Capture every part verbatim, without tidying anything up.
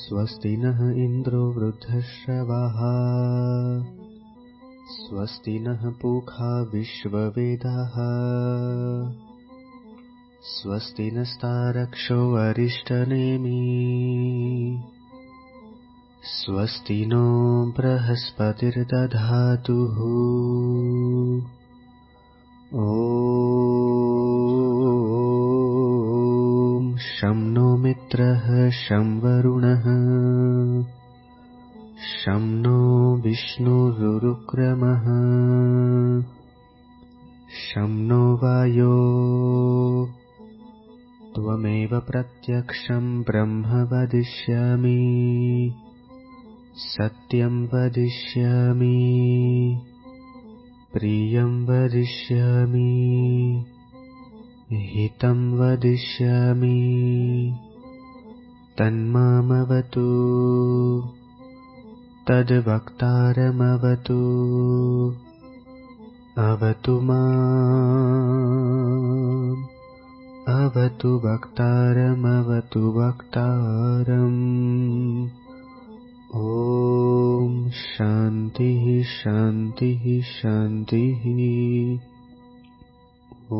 स्वस्ति नः इन्द्रो वृद्धश्रवाः स्वस्ति नः पूषा विश्ववेदाः स्वस्ति नस्तारक्षो अरिष्टनेमि स्वस्ति नो बृहस्पतिर्दधातुः ॐ शं नो मित्रः शं वरुणः शं नो विष्णुरुक्रमः शं नो वायो त्वमेव प्रत्यक्षं ब्रह्म वदिष्यामि सत्यं वदिष्यामि प्रियं वदिष्यामि हितं वदिष्यामि तन्मामवतु तद्वक्तारमवतु अवतु माम् अवतु वक्तारमवतु वक्तारम् ॐ शान्तिः शान्तिः शान्तिः ॐ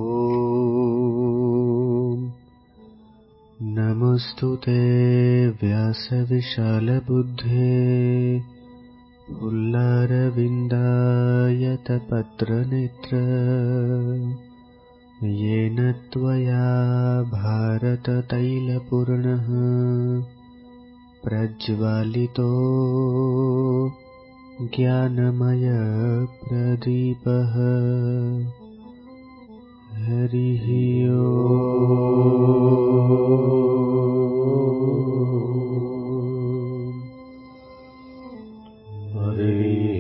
नमोऽस्तुते व्यासविशालबुद्धे उल्लारविन्दायतपत्रनेत्र येन त्वया भारततैलपूर्णः प्रज्वालितो ज्ञानमयप्रदीपः हरिः ॐ हरिः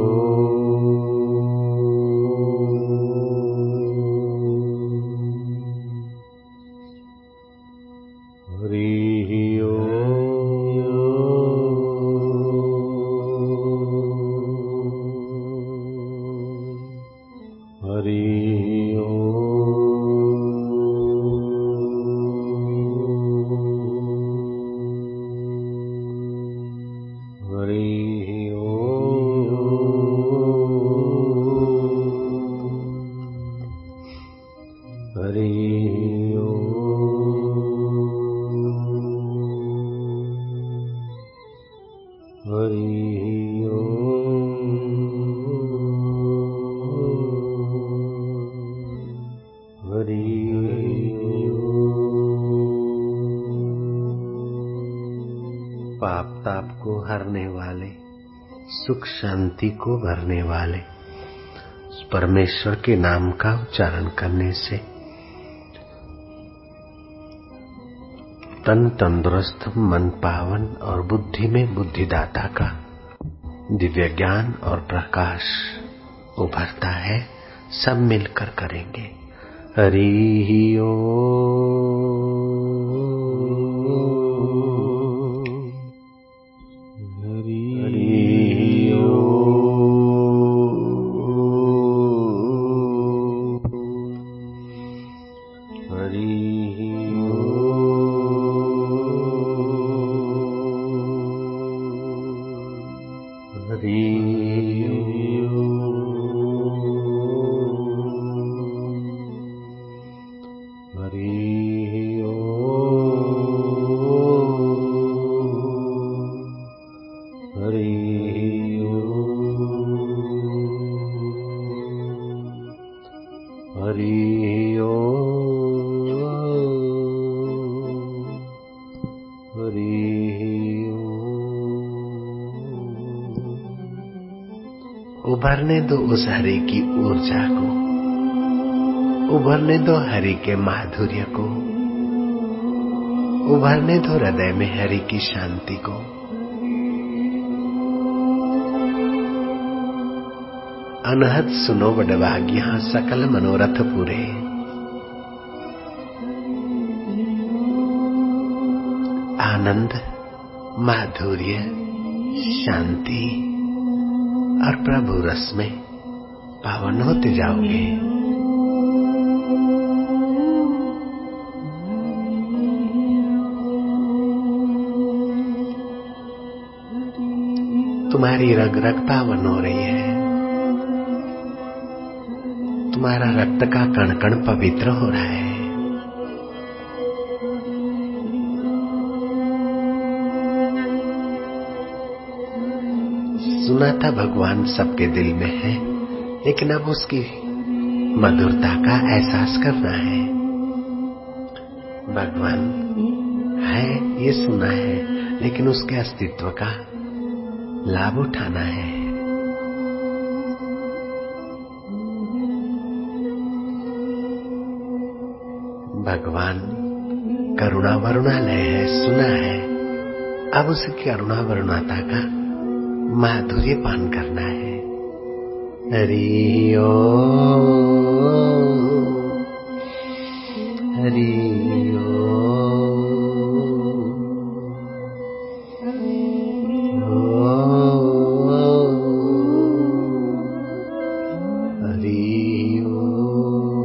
पाप ताप को हरने वाले, सुख शांति को भरने वाले परमेश्वर के नाम का उच्चारण करने से तन तंदुरुस्त, मन पावन और बुद्धि में बुद्धिदाता का दिव्य ज्ञान और प्रकाश उभरता है। सब मिलकर करेंगे। हरि ओम हरि ओम हरि उभरने दो उस हरि की ऊर्जा को, उभरने दो हरि के माधुर्य को, उभरने दो हृदय में हरि की शांति को। अनहद सुनो बड़भाग्य सकल मनोरथ पूरे। आनंद, माधुर्य, शांति और प्रभु रस में पावन होते जाओगे। तुम्हारी रग रग पावन हो रही है, तुम्हारा रक्त का कण कण पवित्र हो रहा है। सुना था भगवान सबके दिल में है, लेकिन अब उसकी मधुरता का एहसास करना है। भगवान है ये सुना है, लेकिन उसके अस्तित्व का लाभ उठाना है। भगवान करुणा वरुणालय है, सुना है। अब उसकी करुणा वरुणाता का माधुर्य पान करना है। हरि ओम, हरि ओम, हरि ओम।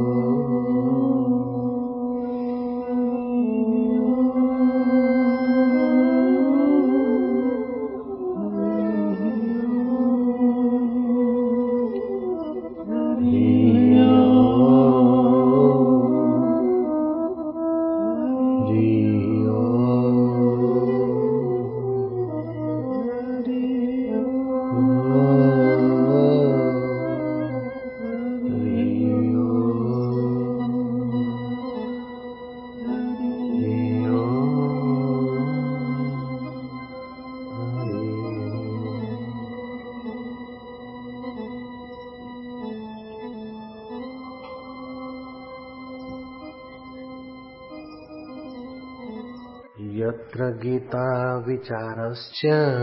यत्र गीता विचारश्च,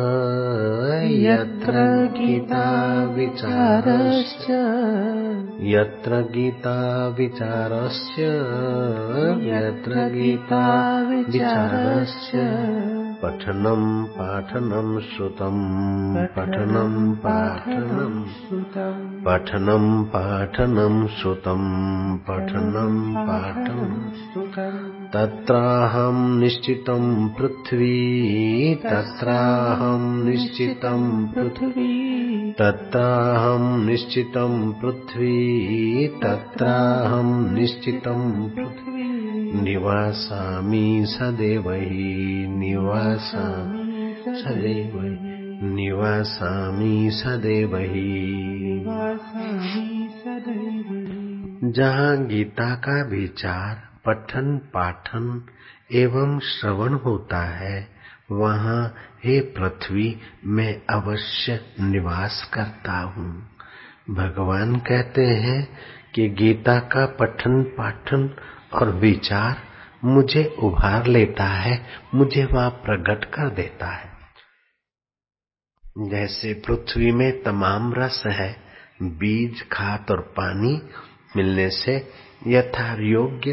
यत्र गीता विचारश्च, यत्र गीता विचारश्च, यत्र गीता विचारश्च, पठनं पाठनं श्रुतं, पठनं पाठनं श्रुतं, पठनं पाठनं श्रुतं, पठनं पाठनं श्रुतं, तत्राहं निश्चितं पृथ्वी, तत्राहं निश्चितं पृथ्वी, तत्राहं निश्चितं पृथ्वी, तत्राहं निश्चितं पृथ्वी, निवासामि सदैव हि, निवासामि सदैव हि, निवासामि सदैव हि, निवासामि सदैव हि। जहाँ गीता का विचार, पठन पाठन एवं श्रवण होता है, वहाँ हे पृथ्वी मैं अवश्य निवास करता हूँ। भगवान कहते हैं कि गीता का पठन पाठन और विचार मुझे उभार लेता है, मुझे वहाँ प्रकट कर देता है। जैसे पृथ्वी में तमाम रस है, बीज खाद और पानी मिलने से यथा योग्य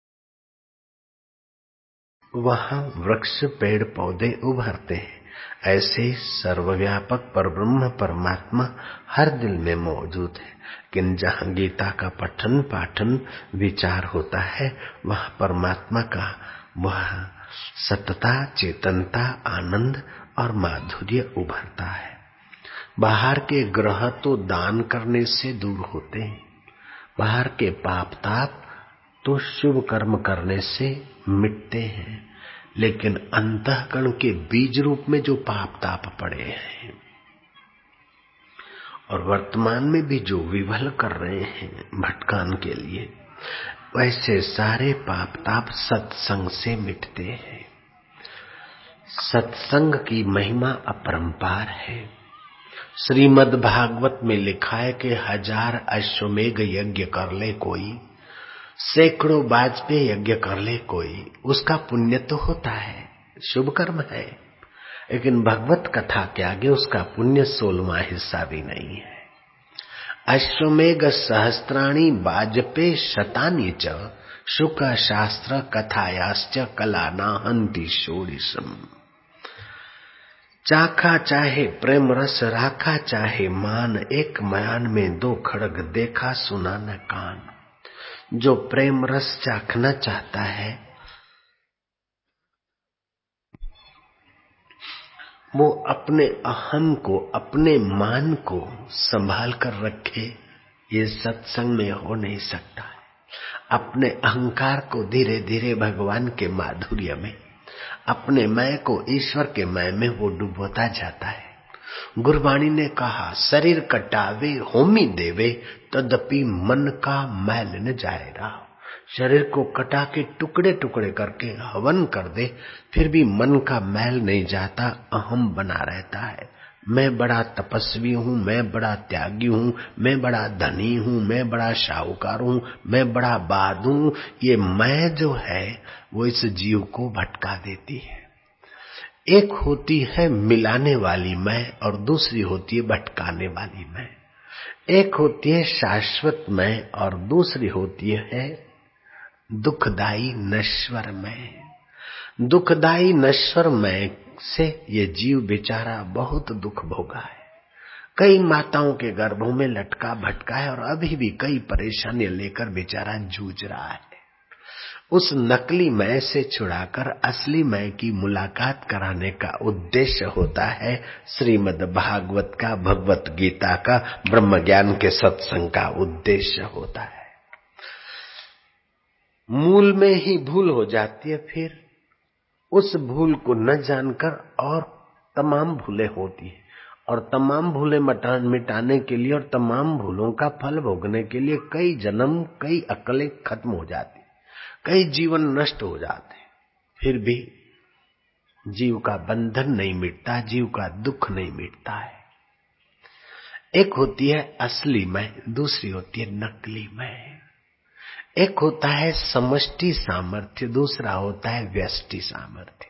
वहाँ वृक्ष पेड़ पौधे उभरते हैं। ऐसे सर्वव्यापक परब्रह्म परमात्मा हर दिल में मौजूद है, लेकिन जहाँ गीता का पठन पाठन विचार होता है, वहाँ परमात्मा का वह सतता, चेतनता, आनंद और माधुर्य उभरता है। बाहर के ग्रह तो दान करने से दूर होते हैं, बाहर के पाप ताप तो शुभ कर्म करने से मिटते हैं, लेकिन अंतःकरण के बीज रूप में जो पाप ताप पड़े हैं और वर्तमान में भी जो विवल कर रहे हैं भटकान के लिए, वैसे सारे पाप ताप सत्संग से मिटते हैं। सत्संग की महिमा अपरंपार है। श्रीमद् भागवत में लिखा है कि हजार अश्वमेघ यज्ञ कर ले कोई, सैकड़ों वाजपेयी यज्ञ कर ले कोई, उसका पुण्य तो होता है, शुभ कर्म है, लेकिन भगवत कथा के आगे उसका पुण्य सोलवा हिस्सा भी नहीं है। अश्वमेघ सहस्त्राणि वाजपेयी शतानि च, शुक शास्त्र कथायाश्च कला न हन्ति षोडशम्। चाखा चाहे प्रेम रस, राखा चाहे मान, एक मयान में दो खड़ग देखा सुना न कान। जो प्रेम रस चाखना चाहता है वो अपने अहम को, अपने मान को संभाल कर रखे, ये सत्संग में हो नहीं सकता है। अपने अहंकार को धीरे धीरे भगवान के माधुर्य में, अपने मैं को ईश्वर के मैं में वो डुबोता जाता है। गुरबाणी ने कहा, शरीर कटावे होमी देवे, तदपि मन का मैल न जाए रहा। शरीर को कटा के टुकड़े टुकड़े करके हवन कर दे, फिर भी मन का मैल नहीं जाता, अहम बना रहता है। मैं बड़ा तपस्वी हूँ, मैं बड़ा त्यागी हूँ, मैं बड़ा धनी हूँ, मैं बड़ा शाहूकार हूँ, मैं बड़ा बहादुर हूँ। ये मैं जो है वो इस जीव को भटका देती है। एक होती है मिलाने वाली मैं और दूसरी होती है भटकाने वाली मैं। एक होती है शाश्वत मैं और दूसरी होती है दुखदाई नश्वर मैं। दुखदाई नश्वर मैं से ये जीव बेचारा बहुत दुख भोगा है। कई माताओं के गर्भों में लटका भटका है और अभी भी कई परेशानियां लेकर बेचारा जूझ रहा है। उस नकली मैं से छुड़ाकर असली मैं की मुलाकात कराने का उद्देश्य होता है श्रीमद् भागवत का, भगवत गीता का, ब्रह्म ज्ञान के सत्संग का उद्देश्य होता है। मूल में ही भूल हो जाती है, फिर उस भूल को न जानकर और तमाम भूलें होती है, और तमाम भूलें मिटाने के लिए और तमाम भूलों का फल भोगने के लिए कई जन्म, कई अकलें खत्म हो जाती, कई जीवन नष्ट हो जाते, फिर भी जीव का बंधन नहीं मिटता, जीव का दुख नहीं मिटता है। एक होती है असली मैं, दूसरी होती है नकली मैं। एक होता है समष्टि सामर्थ्य, दूसरा होता है व्यष्टि सामर्थ्य।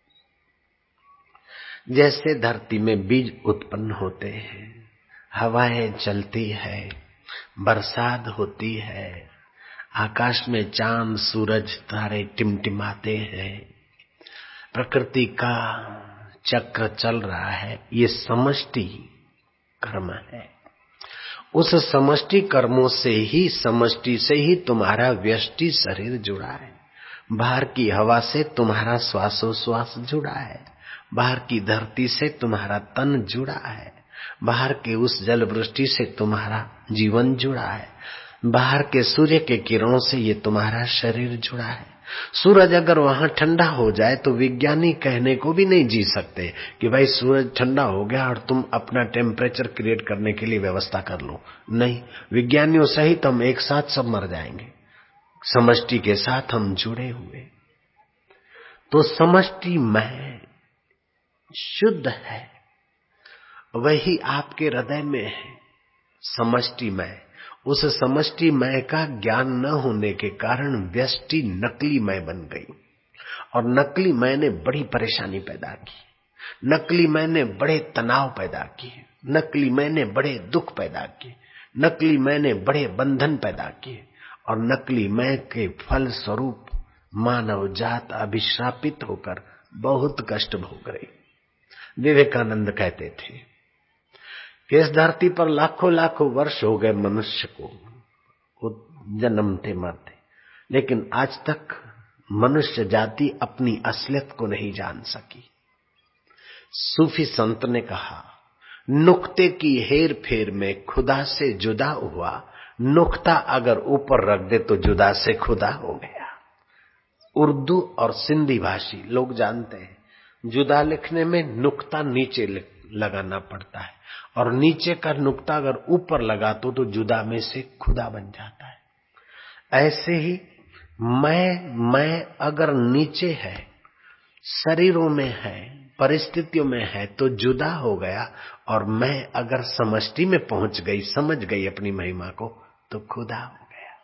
जैसे धरती में बीज उत्पन्न होते हैं, हवाएं चलती है, बरसात होती है, आकाश में चांद सूरज तारे टिमटिमाते हैं, प्रकृति का चक्र चल रहा है, ये समष्टि कर्म है। उस समष्टि कर्मों से ही, समष्टि से ही तुम्हारा व्यष्टि शरीर जुड़ा है। बाहर की हवा से तुम्हारा श्वासोश्वास जुड़ा है, बाहर की धरती से तुम्हारा तन जुड़ा है, बाहर के उस जल वृष्टि से तुम्हारा जीवन जुड़ा है, बाहर के सूर्य के किरणों से ये तुम्हारा शरीर जुड़ा है। सूरज अगर वहां ठंडा हो जाए तो विज्ञानी कहने को भी नहीं जी सकते कि भाई सूरज ठंडा हो गया और तुम अपना टेम्परेचर क्रिएट करने के लिए व्यवस्था कर लो। नहीं, विज्ञानियों सहित हम एक साथ सब मर जाएंगे, समष्टि के साथ हम जुड़े हुए। तो समष्टि में शुद्ध है, वही आपके हृदय में है समष्टि में। उस समष्टि मय का ज्ञान न होने के कारण व्यष्टि नकली मय बन गई, और नकली मय ने बड़ी परेशानी पैदा की, नकली मय ने बड़े तनाव पैदा किए, नकली मय ने बड़े दुख पैदा किए, नकली मय ने बड़े बंधन पैदा किए, और नकली मय के फल स्वरूप मानव जात अभिश्रापित होकर बहुत कष्ट भोग रही। विवेकानंद कहते थे कि इस धरती पर लाखों लाखों वर्ष हो गए मनुष्य को जन्मते मरते, लेकिन आज तक मनुष्य जाति अपनी असलियत को नहीं जान सकी। सूफी संत ने कहा, नुक्ते की हेर फेर में खुदा से जुदा हुआ, नुक्ता अगर ऊपर रख दे तो जुदा से खुदा हो गया। उर्दू और सिंधी भाषी लोग जानते हैं, जुदा लिखने में नुक्ता नीचे लगाना पड़ता है, और नीचे का नुक्ता अगर ऊपर लगा तो तो जुदा में से खुदा बन जाता है। ऐसे ही मैं मैं अगर नीचे है, शरीरों में है, परिस्थितियों में है तो जुदा हो गया, और मैं अगर समष्टि में पहुंच गई, समझ गई अपनी महिमा को, तो खुदा हो गया।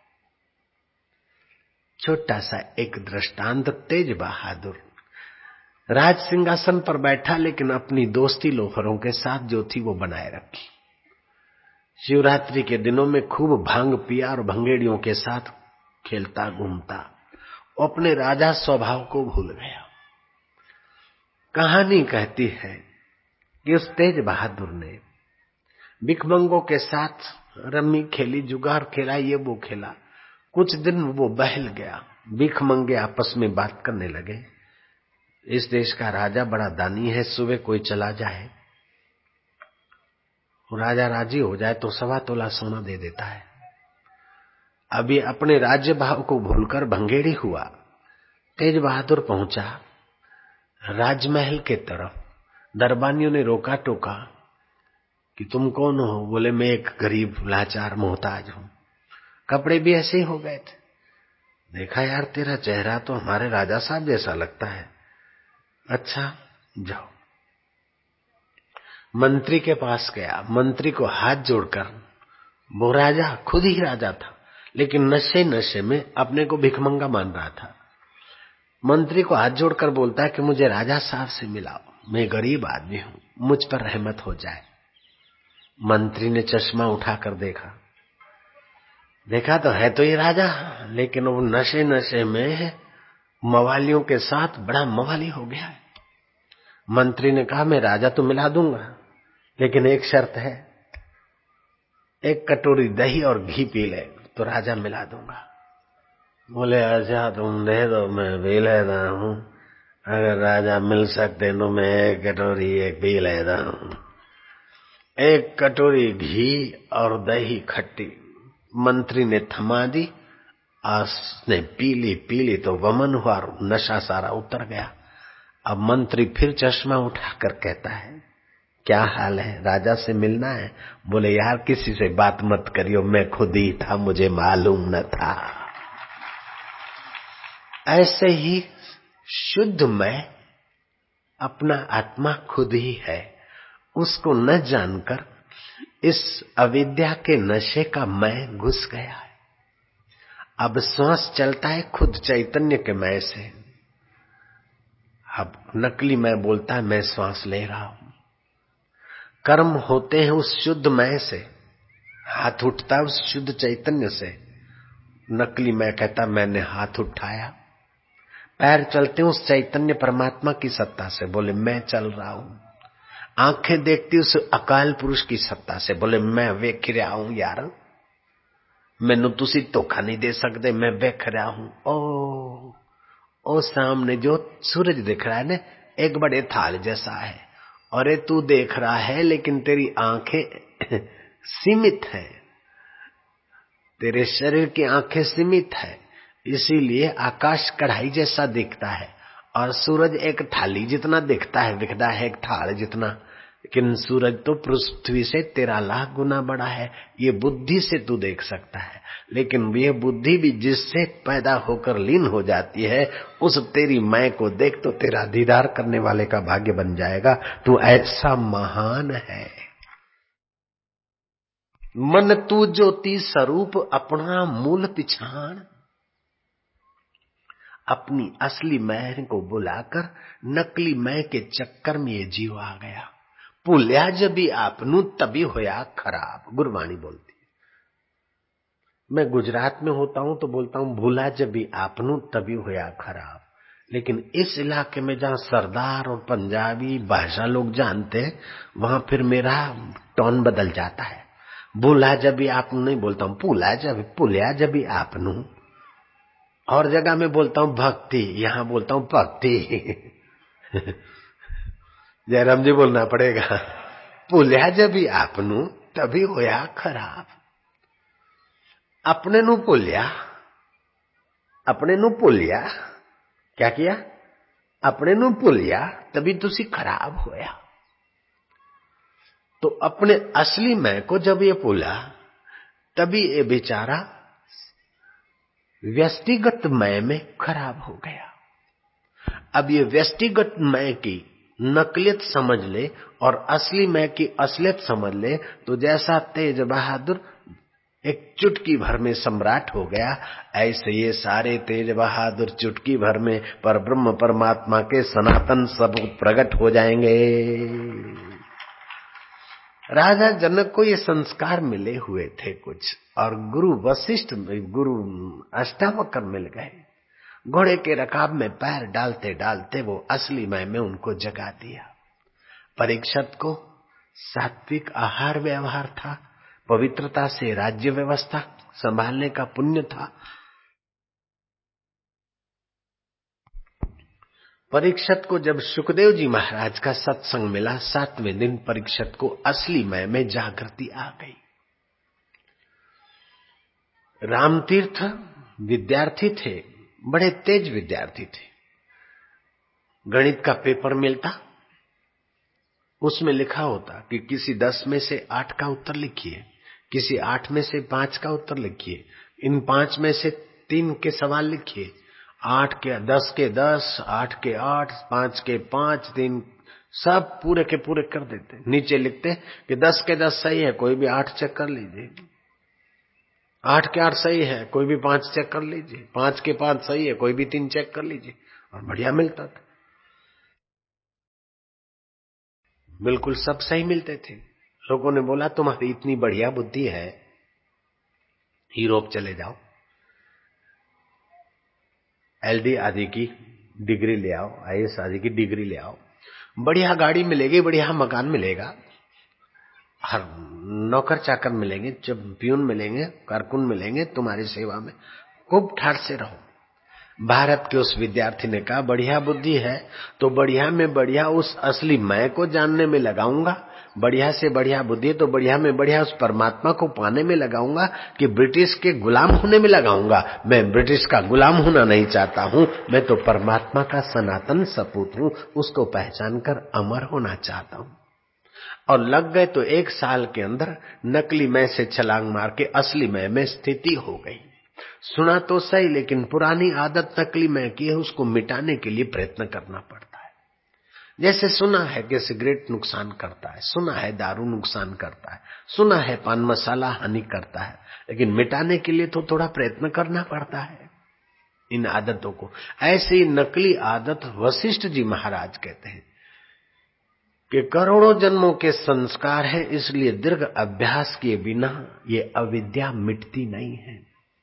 छोटा सा एक दृष्टांत, तेज बहादुर राज सिंहासन पर बैठा, लेकिन अपनी दोस्ती लोफरों के साथ जो थी वो बनाए रखी। शिवरात्रि के दिनों में खूब भांग पिया और भंगेड़ियों के साथ खेलता घूमता, अपने राजा स्वभाव को भूल गया। कहानी कहती है कि उस तेज बहादुर ने भिखमंगों के साथ रम्मी खेली, जुगार खेला, ये वो खेला। कुछ दिन वो बहल गया, भिखमंगे आपस में बात करने लगे, इस देश का राजा बड़ा दानी है, सुबह कोई चला जाए, राजा राजी हो जाए तो सवा तोला सोना दे देता है। अभी अपने राज्य भाव को भूलकर भंगेड़ी हुआ, तेज बहादुर पहुंचा राजमहल के तरफ। दरबानियों ने रोका टोका कि तुम कौन हो? बोले मैं एक गरीब लाचार मोहताज हूं। कपड़े भी ऐसे ही हो गए थे। देखा यार तेरा चेहरा तो हमारे राजा साहब जैसा लगता है। अच्छा जाओ। मंत्री के पास गया, मंत्री को हाथ जोड़कर, वो राजा खुद ही राजा था लेकिन नशे नशे में अपने को भिखमंगा मान रहा था। मंत्री को हाथ जोड़कर बोलता है कि मुझे राजा साहब से मिलाओ, मैं गरीब आदमी हूं, मुझ पर रहमत हो जाए। मंत्री ने चश्मा उठाकर देखा, देखा तो है तो ये राजा, लेकिन वो नशे नशे में मवालियों के साथ बड़ा मवाली हो गया है। मंत्री ने कहा मैं राजा तो मिला दूंगा, लेकिन एक शर्त है, एक कटोरी दही और घी पी ले तो राजा मिला दूंगा। बोले अच्छा तुम दे दो, मैं पी लेता हूँ, अगर राजा मिल सकते तो मैं एक कटोरी एक पी लेता हूँ। एक कटोरी घी और दही खट्टी मंत्री ने थमा दी, उसने पीली पीली तो वमन हुआ, नशा सारा उतर गया। अब मंत्री फिर चश्मा उठाकर कहता है क्या हाल है, राजा से मिलना है? बोले यार किसी से बात मत करियो, मैं खुद ही था, मुझे मालूम न था। ऐसे ही शुद्ध मैं अपना आत्मा खुद ही है, उसको न जानकर इस अविद्या के नशे का मैं घुस गया है। अब श्वास चलता है खुद चैतन्य के मैं से। अब नकली मैं बोलता है मैं श्वास ले रहा हूं। कर्म होते हैं उस शुद्ध मैं से, हाथ उठता है उस शुद्ध चैतन्य से। नकली मैं कहता मैंने हाथ उठाया। पैर चलते हैं उस चैतन्य परमात्मा की सत्ता से, बोले मैं चल रहा हूं। आंखें देखती उस अकाल पुरुष की सत्ता से, बोले मैं वेख रहा हूं यार, मैनू तुसी धोखा नहीं दे सकते, मैं वेख रहा हूं। ओ ओ सामने जो सूरज दिख रहा है ना, एक बड़े थाल जैसा है, और ये तू देख रहा है लेकिन तेरी आंखें सीमित है, तेरे शरीर की आंखें सीमित है, इसीलिए आकाश कढ़ाई जैसा दिखता है और सूरज एक थाली जितना दिखता है, दिखता है एक थाल जितना, लेकिन सूरज तो पृथ्वी से तेरह लाख गुना बड़ा है। ये बुद्धि से तू देख सकता है, लेकिन ये बुद्धि भी जिससे पैदा होकर लीन हो जाती है, उस तेरी मैं को देख तो तेरा दीदार करने वाले का भाग्य बन जाएगा। तू ऐसा महान है। मन तू ज्योति स्वरूप अपना मूल पिछाण, अपनी असली मैं को बुलाकर नकली मैं के चक्कर में ये जीव आ गया। भूलिया जब आपनू तभी होया खराब, गुरबाणी बोलती है। मैं गुजरात में होता हूं तो बोलता हूं भूला जब आपनू तभी होया खराब, लेकिन इस इलाके में जहां सरदार और पंजाबी भाषा लोग जानते हैं, वहां फिर मेरा टोन बदल जाता है। भूला जब आपनू नहीं बोलता हूं, भूला जब भूलिया जब आपनू। और जगह में बोलता हूं भक्ति, यहां बोलता हूं भक्ति। जयराम जी बोलना पड़ेगा। भूलिया जब आपनू तभी होया खराब। अपने नू भूलिया, अपने नू भूलिया, क्या किया? अपने नू भूलिया तभी तुसी खराब होया। तो अपने असली मैं को जब ये भूला, तभी ये बेचारा व्यष्टिगत मैं में खराब हो गया। अब ये व्यष्टिगत मैं की नकलियत समझ ले और असली मैं की असलियत समझ ले, तो जैसा तेज बहादुर एक चुटकी भर में सम्राट हो गया, ऐसे ये सारे तेज बहादुर चुटकी भर में पर ब्रह्म परमात्मा के सनातन सबूत प्रकट हो जाएंगे। राजा जनक को ये संस्कार मिले हुए थे कुछ, और गुरु वशिष्ठ गुरु अष्टावक्र मिल गए। घोड़े के रकाब में पैर डालते डालते वो असली मैं में उनको जगा दिया। परीक्षित को सात्विक आहार व्यवहार था, पवित्रता से राज्य व्यवस्था संभालने का पुण्य था। परीक्षित को जब सुखदेव जी महाराज का सत्संग मिला, सातवें दिन परीक्षित को असली मैं में जागृति आ गई। रामतीर्थ विद्यार्थी थे, बड़े तेज विद्यार्थी थे। गणित का पेपर मिलता, उसमें लिखा होता कि किसी दस में से आठ का उत्तर लिखिए, किसी आठ में से पांच का उत्तर लिखिए, इन पांच में से तीन के सवाल लिखिए, आठ के दस के दस, आठ के आठ, पांच के पांच, तीन, सब पूरे के पूरे कर देते। नीचे लिखते कि दस के दस सही है, कोई भी आठ चेक कर लीजिए, आठ के आठ सही है, कोई भी पांच चेक कर लीजिए, पांच के पांच सही है, कोई भी तीन चेक कर लीजिए, और बढ़िया मिलता था। बिल्कुल सब सही मिलते थे। लोगों ने बोला तुम्हारी इतनी बढ़िया बुद्धि है, यूरोप चले जाओ, एलडी आदि की डिग्री ले आओ, आईएएस आदि की डिग्री ले आओ, बढ़िया गाड़ी मिलेगी, बढ़िया मकान मिलेगा, हर नौकर चाकर मिलेंगे, चैंपियन मिलेंगे, कारकुन मिलेंगे, तुम्हारी सेवा में खूब ठाठ से रहो। भारत के उस विद्यार्थी ने कहा बढ़िया बुद्धि है तो बढ़िया में बढ़िया उस असली मैं को जानने में लगाऊंगा, बढ़िया से बढ़िया बुद्धि तो बढ़िया में बढ़िया उस परमात्मा को पाने में लगाऊंगा कि ब्रिटिश के गुलाम होने में लगाऊंगा। मैं ब्रिटिश का गुलाम होना नहीं चाहता हूं, मैं तो परमात्मा का सनातन सपूत हूं, उसको पहचान कर अमर होना चाहता हूं। और लग गए तो एक साल के अंदर नकली मैं से छलांग मार के असली मैं में स्थिति हो गई। सुना तो सही, लेकिन पुरानी आदत नकली मैं की है, उसको मिटाने के लिए प्रयत्न करना पड़ता है। जैसे सुना है कि सिगरेट नुकसान करता है, सुना है दारू नुकसान करता है, सुना है पान मसाला हानि करता है, लेकिन मिटाने के लिए तो थोड़ा प्रयत्न करना पड़ता है इन आदतों को। ऐसी नकली आदत वशिष्ठ जी महाराज कहते हैं कि करोड़ों जन्मों के संस्कार हैं, इसलिए दीर्घ अभ्यास किए बिना ये अविद्या मिटती नहीं है।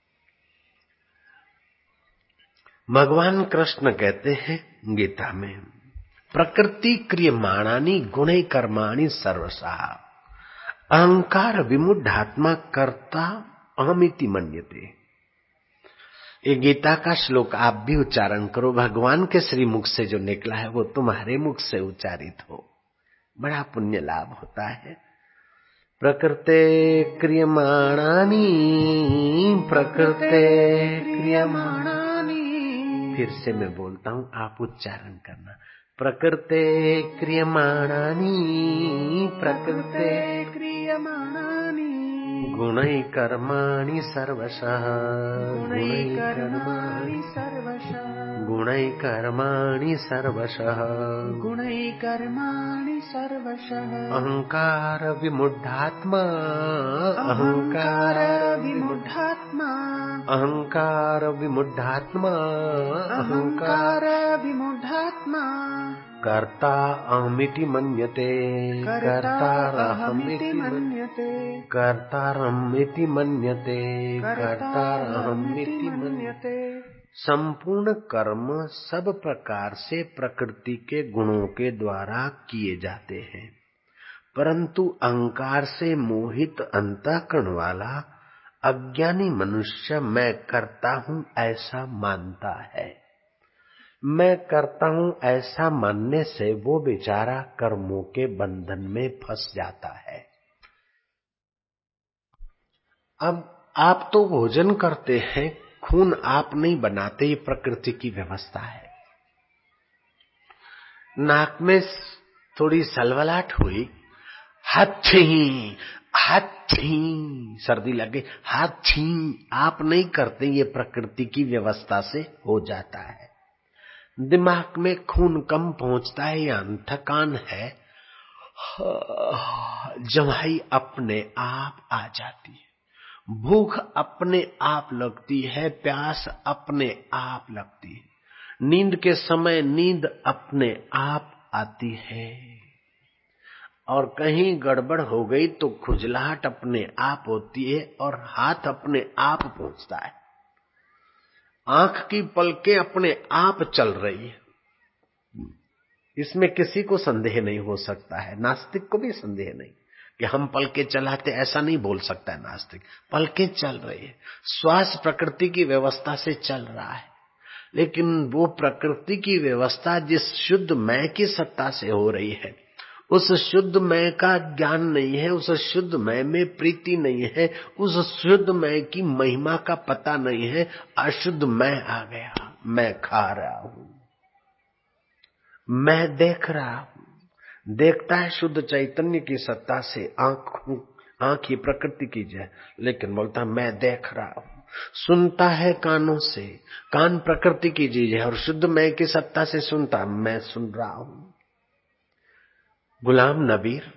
भगवान कृष्ण कहते हैं गीता में, प्रकृति क्रियमाणानि गुणै कर्माणि सर्वशः अहंकार विमुढ़ात्मा कर्ता अहमिति मन्यते। ये गीता का श्लोक आप भी उच्चारण करो, भगवान के श्री मुख से जो निकला है वो तुम्हारे मुख से उच्चारित हो, बड़ा पुण्य लाभ होता है। प्रकृते क्रियमाणानि, प्रकृते क्रियमाणानि, फिर से मैं बोलता हूं, आप उच्चारण करना, प्रकृते क्रियमाणानि, प्रकृते क्रियमाणानि गुणै कर्माणि सर्वशः, गुणै कर्माणि सर्वशः, गुणै कर्माणि सर्वशः, गुणै कर्माणि सर्वशः अहंकार विमुढ़ात्मा, अहंकार विमुढ़ात्मा, अहंकार विमुढ़ात्मा, अहंकार विमुढ़ात्मा कर्ता अहमिति मन्यते, कर्तारहमिति मन्यते, कर्तारहमिति मन्यते, कर्तारहमिति मन्यते। संपूर्ण कर्म सब प्रकार से प्रकृति के गुणों के द्वारा किए जाते हैं, परंतु अहंकार से मोहित अंतःकरण वाला अज्ञानी मनुष्य मैं करता हूं ऐसा मानता है। मैं करता हूं ऐसा मानने से वो बेचारा कर्मों के बंधन में फंस जाता है। अब आप तो भोजन करते हैं, खून आप नहीं बनाते, ये प्रकृति की व्यवस्था है। नाक में थोड़ी सलवलाहट हुई, हाथी हाथी सर्दी लगे, हाथी आप नहीं करते, ये प्रकृति की व्यवस्था से हो जाता है। दिमाग में खून कम पहुंचता है या थकान है, जमाई अपने आप आ जाती है, भूख अपने आप लगती है, प्यास अपने आप लगती है, नींद के समय नींद अपने आप आती है, और कहीं गड़बड़ हो गई तो खुजलाहट अपने आप होती है और हाथ अपने आप पहुंचता है, आंख की पलकें अपने आप चल रही है। इसमें किसी को संदेह नहीं हो सकता है, नास्तिक को भी संदेह नहीं कि हम पलकें चलाते, ऐसा नहीं बोल सकता है नास्तिक। पलकें चल रही है, श्वास प्रकृति की व्यवस्था से चल रहा है, लेकिन वो प्रकृति की व्यवस्था जिस शुद्ध मैं की सत्ता से हो रही है, उस शुद्ध मैं का ज्ञान नहीं है, उस शुद्ध मैं में प्रीति नहीं है, उस शुद्ध मैं की महिमा का पता नहीं है। अशुद्ध मैं आ गया। मैं खा रहा हूं, मैं देख रहा हूं। देखता है शुद्ध चैतन्य की सत्ता से, आंख आंख ही प्रकृति की जय, लेकिन बोलता मैं देख रहा हूं। सुनता है कानों से, कान प्रकृति की चीज है और शुद्ध मैं की सत्ता से सुनता, मैं सुन रहा हूं। गुलाम नबीर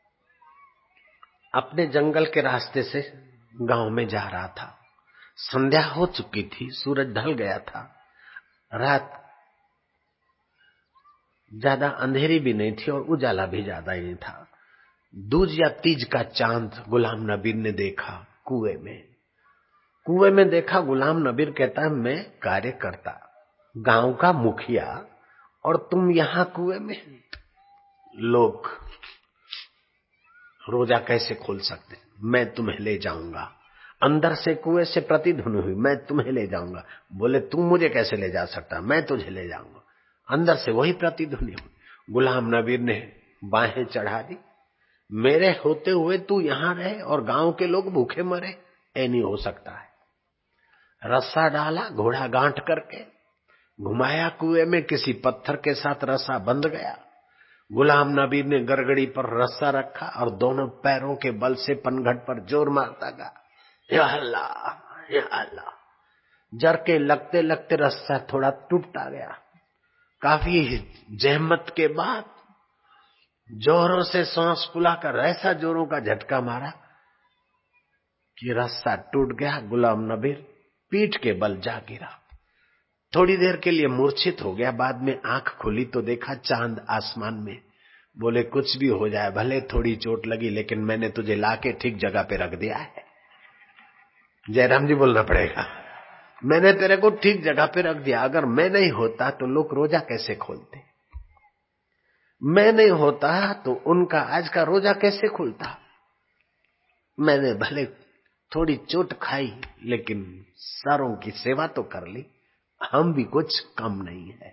अपने जंगल के रास्ते से गांव में जा रहा था। संध्या हो चुकी थी, सूरज ढल गया था, रात ज्यादा अंधेरी भी नहीं थी और उजाला भी ज्यादा ही नहीं था। दूज या तीज का चांद गुलाम नबीर ने देखा कुएं में। कुएं में देखा, गुलाम नबीर कहता है मैं कार्य करता, गांव का मुखिया, और तुम यहां कुएं में। लोग रोजा कैसे खोल सकते? मैं तुम्हें ले जाऊंगा। अंदर से कुएं से प्रतिध्वनि हुई, मैं तुम्हें ले जाऊंगा। बोले तुम मुझे कैसे ले जा सकता? मैं तुझे ले जाऊंगा। अंदर से वही प्रतिध्वनि हुई। गुलाम नबीर ने बाहें चढ़ा दी, मेरे होते हुए तू यहां रहे और गांव के लोग भूखे मरे, ऐ नहीं हो सकता है। रस्सा डाला, घोड़ा गांठ करके घुमाया कुएं में, किसी पत्थर के साथ रस्सा बंध गया। गुलाम नबी ने गरगड़ी पर रस्सा रखा और दोनों पैरों के बल से पनघट पर जोर मारता गया, या अल्लाह या अल्लाह। जरके लगते लगते रस्सा थोड़ा टूटता गया। काफी जहमत के बाद जोरों से सांस फुलाकर ऐसा जोरों का झटका मारा कि रस्सा टूट गया। गुलाम नबी पीठ के बल जा गिरा। थोड़ी देर के लिए मूर्छित हो गया। बाद में आंख खुली तो देखा चांद आसमान में। बोले कुछ भी हो जाए, भले थोड़ी चोट लगी, लेकिन मैंने तुझे लाके ठीक जगह पे रख दिया है। जयराम जी बोलना पड़ेगा, मैंने तेरे को ठीक जगह पे रख दिया। अगर मैं नहीं होता तो लोग रोजा कैसे खोलते? मैं नहीं होता तो उनका आज का रोजा कैसे खुलता? मैंने भले थोड़ी चोट खाई, लेकिन सारों की सेवा तो कर ली। हम भी कुछ कम नहीं है।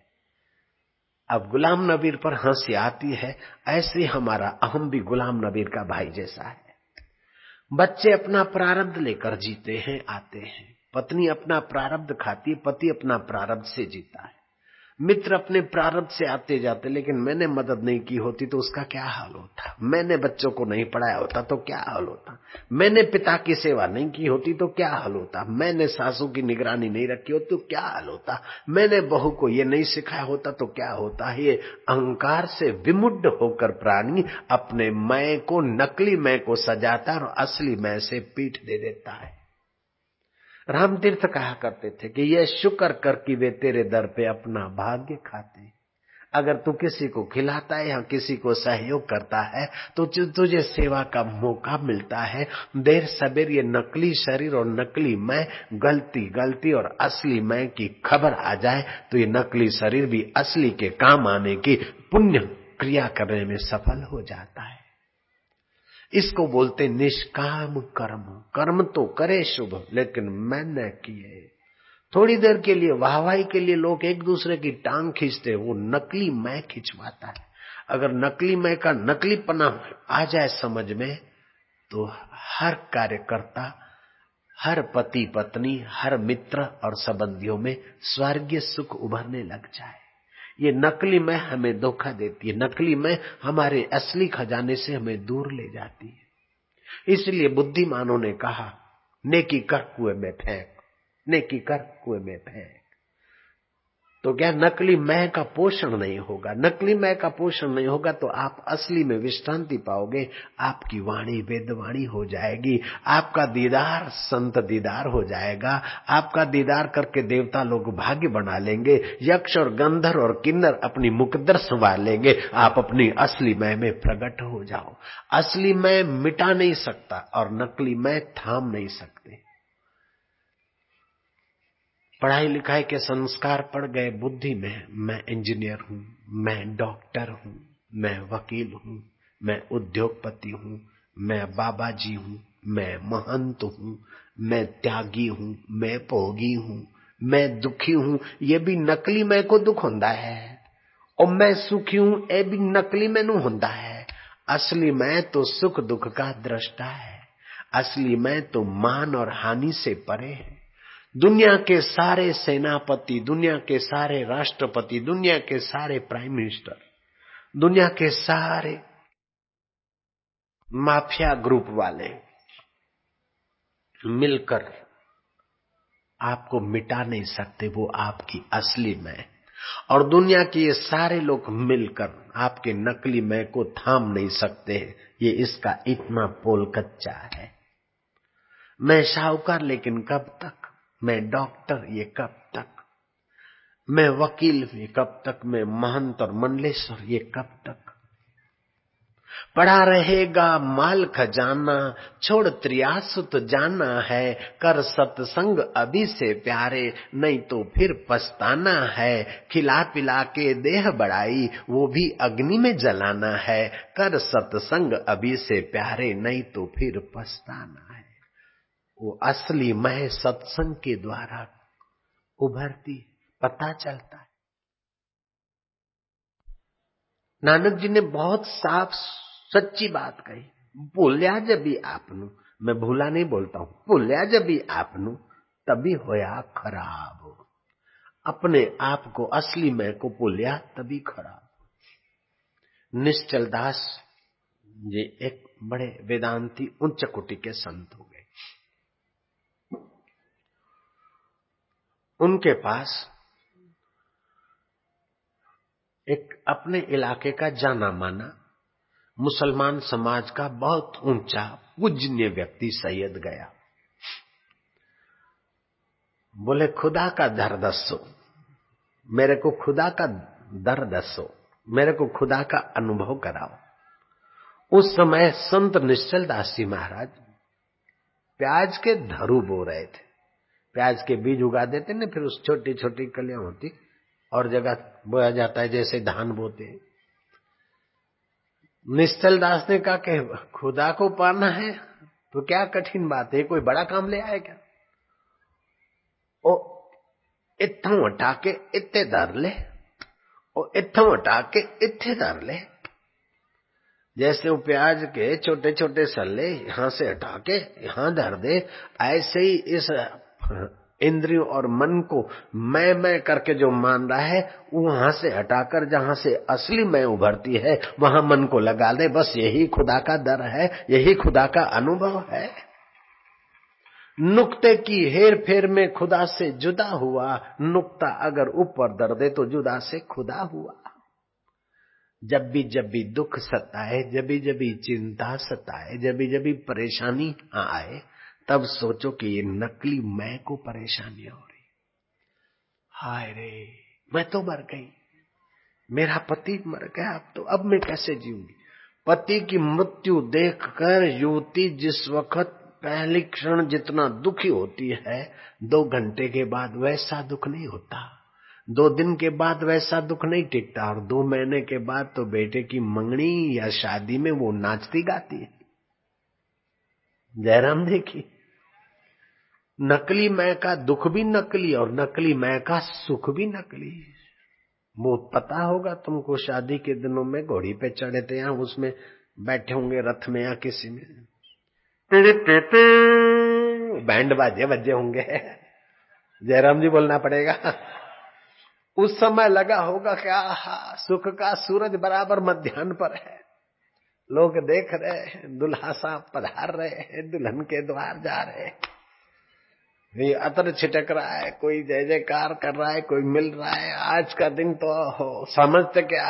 अब गुलाम नबीर पर हंसी आती है, ऐसे हमारा अहम भी गुलाम नबीर का भाई जैसा है। बच्चे अपना प्रारब्ध लेकर जीते हैं, आते हैं। पत्नी अपना प्रारब्ध खाती है, पति अपना प्रारब्ध से जीता है। मित्र अपने प्रारब्ध से आते जाते, लेकिन मैंने मदद नहीं की होती तो उसका क्या हाल होता? मैंने बच्चों को नहीं पढ़ाया होता तो क्या हाल होता? मैंने पिता की सेवा नहीं की होती तो क्या हाल होता? मैंने सासू की निगरानी नहीं रखी होती तो क्या हाल होता? मैंने बहू को ये नहीं सिखाया होता तो क्या होता? ये अहंकार से विमुढ़ होकर प्राणी अपने मैं को, नकली मैं को सजाता और असली मैं से पीठ दे देता है। राम तीर्थ कहा करते थे कि ये शुक्र कर कि वे तेरे दर पे अपना भाग्य खाते। अगर तू किसी को खिलाता है या किसी को सहयोग करता है तो तुझे सेवा का मौका मिलता है। देर सबेर ये नकली शरीर और नकली मैं, गलती गलती और असली मैं की खबर आ जाए तो ये नकली शरीर भी असली के काम आने की पुण्य क्रिया करने में सफल हो जाता है। इसको बोलते निष्काम कर्म। कर्म तो करे शुभ, लेकिन मैं न किए। थोड़ी देर के लिए वाहवाही के लिए लोग एक दूसरे की टांग खींचते, वो नकली मैं खिंचवाता है। अगर नकली मैं का नकली पना आ जाए समझ में, तो हर कार्यकर्ता, हर पति पत्नी, हर मित्र और संबंधियों में स्वर्गीय सुख उभरने लग जाए। ये नकली मैं हमें धोखा देती है। नकली मैं हमारे असली खजाने से हमें दूर ले जाती है। इसलिए बुद्धिमानों ने कहा, नेकी कर कुएं में फेंक, नेकी कर कुएं में फेंक। तो क्या नकली मैं का पोषण नहीं होगा? नकली मैं का पोषण नहीं होगा तो आप असली में विश्रांति पाओगे। आपकी वाणी वेदवाणी हो जाएगी, आपका दीदार संत दीदार हो जाएगा। आपका दीदार करके देवता लोग भाग्य बना लेंगे। यक्ष और गंधर्व और किन्नर अपनी मुकद्दर संवार लेंगे। आप अपनी असली मैं में प्रकट हो जाओ। असली मैं मिटा नहीं सकता और नकली मैं थाम नहीं सकते। पढ़ाई लिखाई के संस्कार पड़ गए बुद्धि में, मैं इंजीनियर हूं, मैं डॉक्टर हूं, मैं वकील हूं, मैं उद्योगपति हूं, मैं बाबा जी हूं, मैं महंत हूं, मैं त्यागी हूं, मैं भोगी हूं, मैं दुखी हूं ये भी नकली मैं को दुख होता है, और मैं सुखी हूं ये भी नकली मैनू होता है। असली मैं तो सुख दुख का दृष्टा है। असली मैं तो मान और हानि से परे है। दुनिया के सारे सेनापति, दुनिया के सारे राष्ट्रपति, दुनिया के सारे प्राइम मिनिस्टर, दुनिया के सारे माफिया ग्रुप वाले मिलकर आपको मिटा नहीं सकते, वो आपकी असली मैं। और दुनिया के ये सारे लोग मिलकर आपके नकली मैं को थाम नहीं सकते। ये इसका इतना पोल कच्चा है। मैं साहूकार लेकिन कब तक, मैं डॉक्टर ये कब तक, मैं वकील ये कब तक, मैं महंत और मंडलेश्वर ये कब तक। पड़ा रहेगा माल खजाना, छोड़ त्रियासुत जाना है। कर सत्संग अभी से प्यारे, नहीं तो फिर पछताना है। खिला पिला के देह बढ़ाई, वो भी अग्नि में जलाना है। कर सत्संग अभी से प्यारे, नहीं तो फिर पछताना है। वो असली मैं सत्संग के द्वारा उभरती, पता चलता है। नानक जी ने बहुत साफ सच्ची बात कही। भूलिया जब भी आपनू, मैं भूला नहीं बोलता हूं, भूलिया जब भी आपनू तभी होया खराब। अपने आप को, असली मैं को भूलिया तभी खराब। निश्चल दास ये एक बड़े वेदांती उच्च कोटि के संत हो गए। उनके पास एक अपने इलाके का जाना माना मुसलमान समाज का बहुत ऊंचा पूजनीय व्यक्ति सैयद गया। बोले खुदा का दर दसो, मेरे को खुदा का दर दसो, मेरे को खुदा का अनुभव कराओ। उस समय संत निश्चल दास जी महाराज प्याज के धरू बो रहे थे। प्याज के बीज उगा देते ना, फिर उस छोटी छोटी कलियां होती और जगह बोया जाता है जैसे धान बोते हैं। निश्चल दास ने कहा कि खुदा को पाना है तो क्या कठिन बात है, कोई बड़ा काम ले आए क्या। ओ इत्थों हटा के इत्ते धर ले, और इत्थों हटा के इत्थे धर ले। जैसे वो प्याज के छोटे छोटे सल्ले यहां से हटा के यहां धर दे, ऐसे ही इस इंद्रियों और मन को मैं मैं करके जो मान रहा है, वहां से हटाकर जहां से असली मैं उभरती है वहां मन को लगा दे। बस यही खुदा का दर है, यही खुदा का अनुभव है। नुक्ते की हेर फेर में खुदा से जुदा हुआ, नुक्ता अगर ऊपर दर दे तो जुदा से खुदा हुआ। जब भी जब भी दुख सताए, जब भी जब भी चिंता सताए, जब भी जब भी परेशानी आए, तब सोचो कि ये नकली मैं को परेशानी हो रही। हाय रे, मैं तो मर गई, मेरा पति मर गया, अब तो अब मैं कैसे जीऊंगी। पति की मृत्यु देखकर युवती जिस वक्त पहली क्षण जितना दुखी होती है, दो घंटे के बाद वैसा दुख नहीं होता, दो दिन के बाद वैसा दुख नहीं टिकता, और दो महीने के बाद तो बेटे की मंगनी या शादी में वो नाचती गाती है। जयराम देखी, नकली मैं का दुख भी नकली और नकली मैं का सुख भी नकली। वो पता होगा तुमको, शादी के दिनों में घोड़ी पे चढ़े थे, यहाँ उसमें बैठे होंगे रथ में या किसी में, बैंड बाजे बजे होंगे, जयराम जी बोलना पड़ेगा। उस समय लगा होगा क्या सुख का सूरज बराबर मध्याह्न पर है, लोग देख रहे हैं, दुल्हा साहब पधार रहे हैं, दुल्हन के द्वार जा रहे हैं, ये अतर छिटक रहा है, कोई जय जयकार कर रहा है, कोई मिल रहा है। आज का दिन तो हो समझते क्या,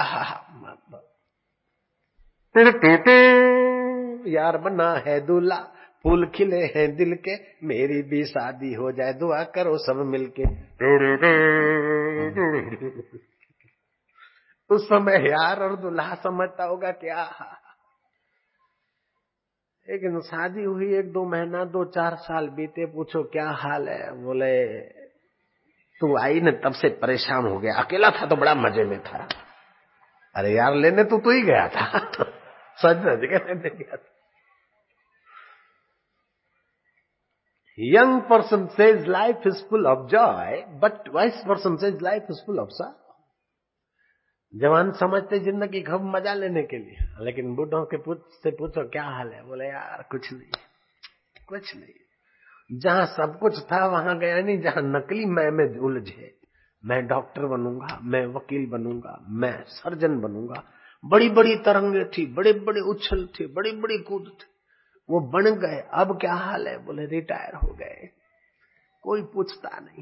यार बना है दूल्हा, फूल खिले हैं दिल के, मेरी भी शादी हो जाए, दुआ करो सब मिलके। उस समय यार और दूल्हा समझता होगा क्या। लेकिन शादी हुई एक दो महीना दो चार साल बीते, पूछो क्या हाल है, बोले तू आई न तब से परेशान हो गया, अकेला था तो बड़ा मजे में था। अरे यार लेने तो तू ही गया था, सच सच के लेने गया था। Young person says life is full of joy, but wise person says life is full of sorrow. जवान समझते जिंदगी खूब मजा लेने के लिए, लेकिन बूढ़ों के पूछ से पूछो क्या हाल है, बोले यार कुछ नहीं, कुछ नहीं। जहां सब कुछ था वहां गया नहीं, जहां नकली मैं में उलझे। मैं डॉक्टर बनूंगा, मैं वकील बनूंगा, मैं सर्जन बनूंगा, बड़ी बड़ी तरंगे थी, बड़े बड़े उछल थे, बड़ी बड़ी कूद थे, वो बन गए। अब क्या हाल है, बोले रिटायर हो गए, कोई पूछता नहीं।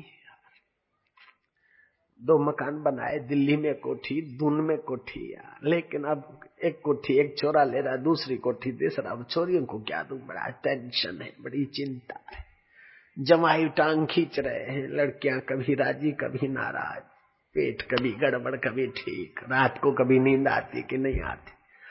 दो मकान बनाए, दिल्ली में कोठी, दून में कोठी यार, लेकिन अब एक कोठी एक छोरा ले रहा, दूसरी कोठी तीसरा। अब छोरियों को क्या दूं, बड़ा टेंशन है, बड़ी चिंता है। जमाई टांग खींच रहे हैं, लड़कियां कभी राजी कभी नाराज, पेट कभी गड़बड़ कभी ठीक, रात को कभी नींद आती कि नहीं आती।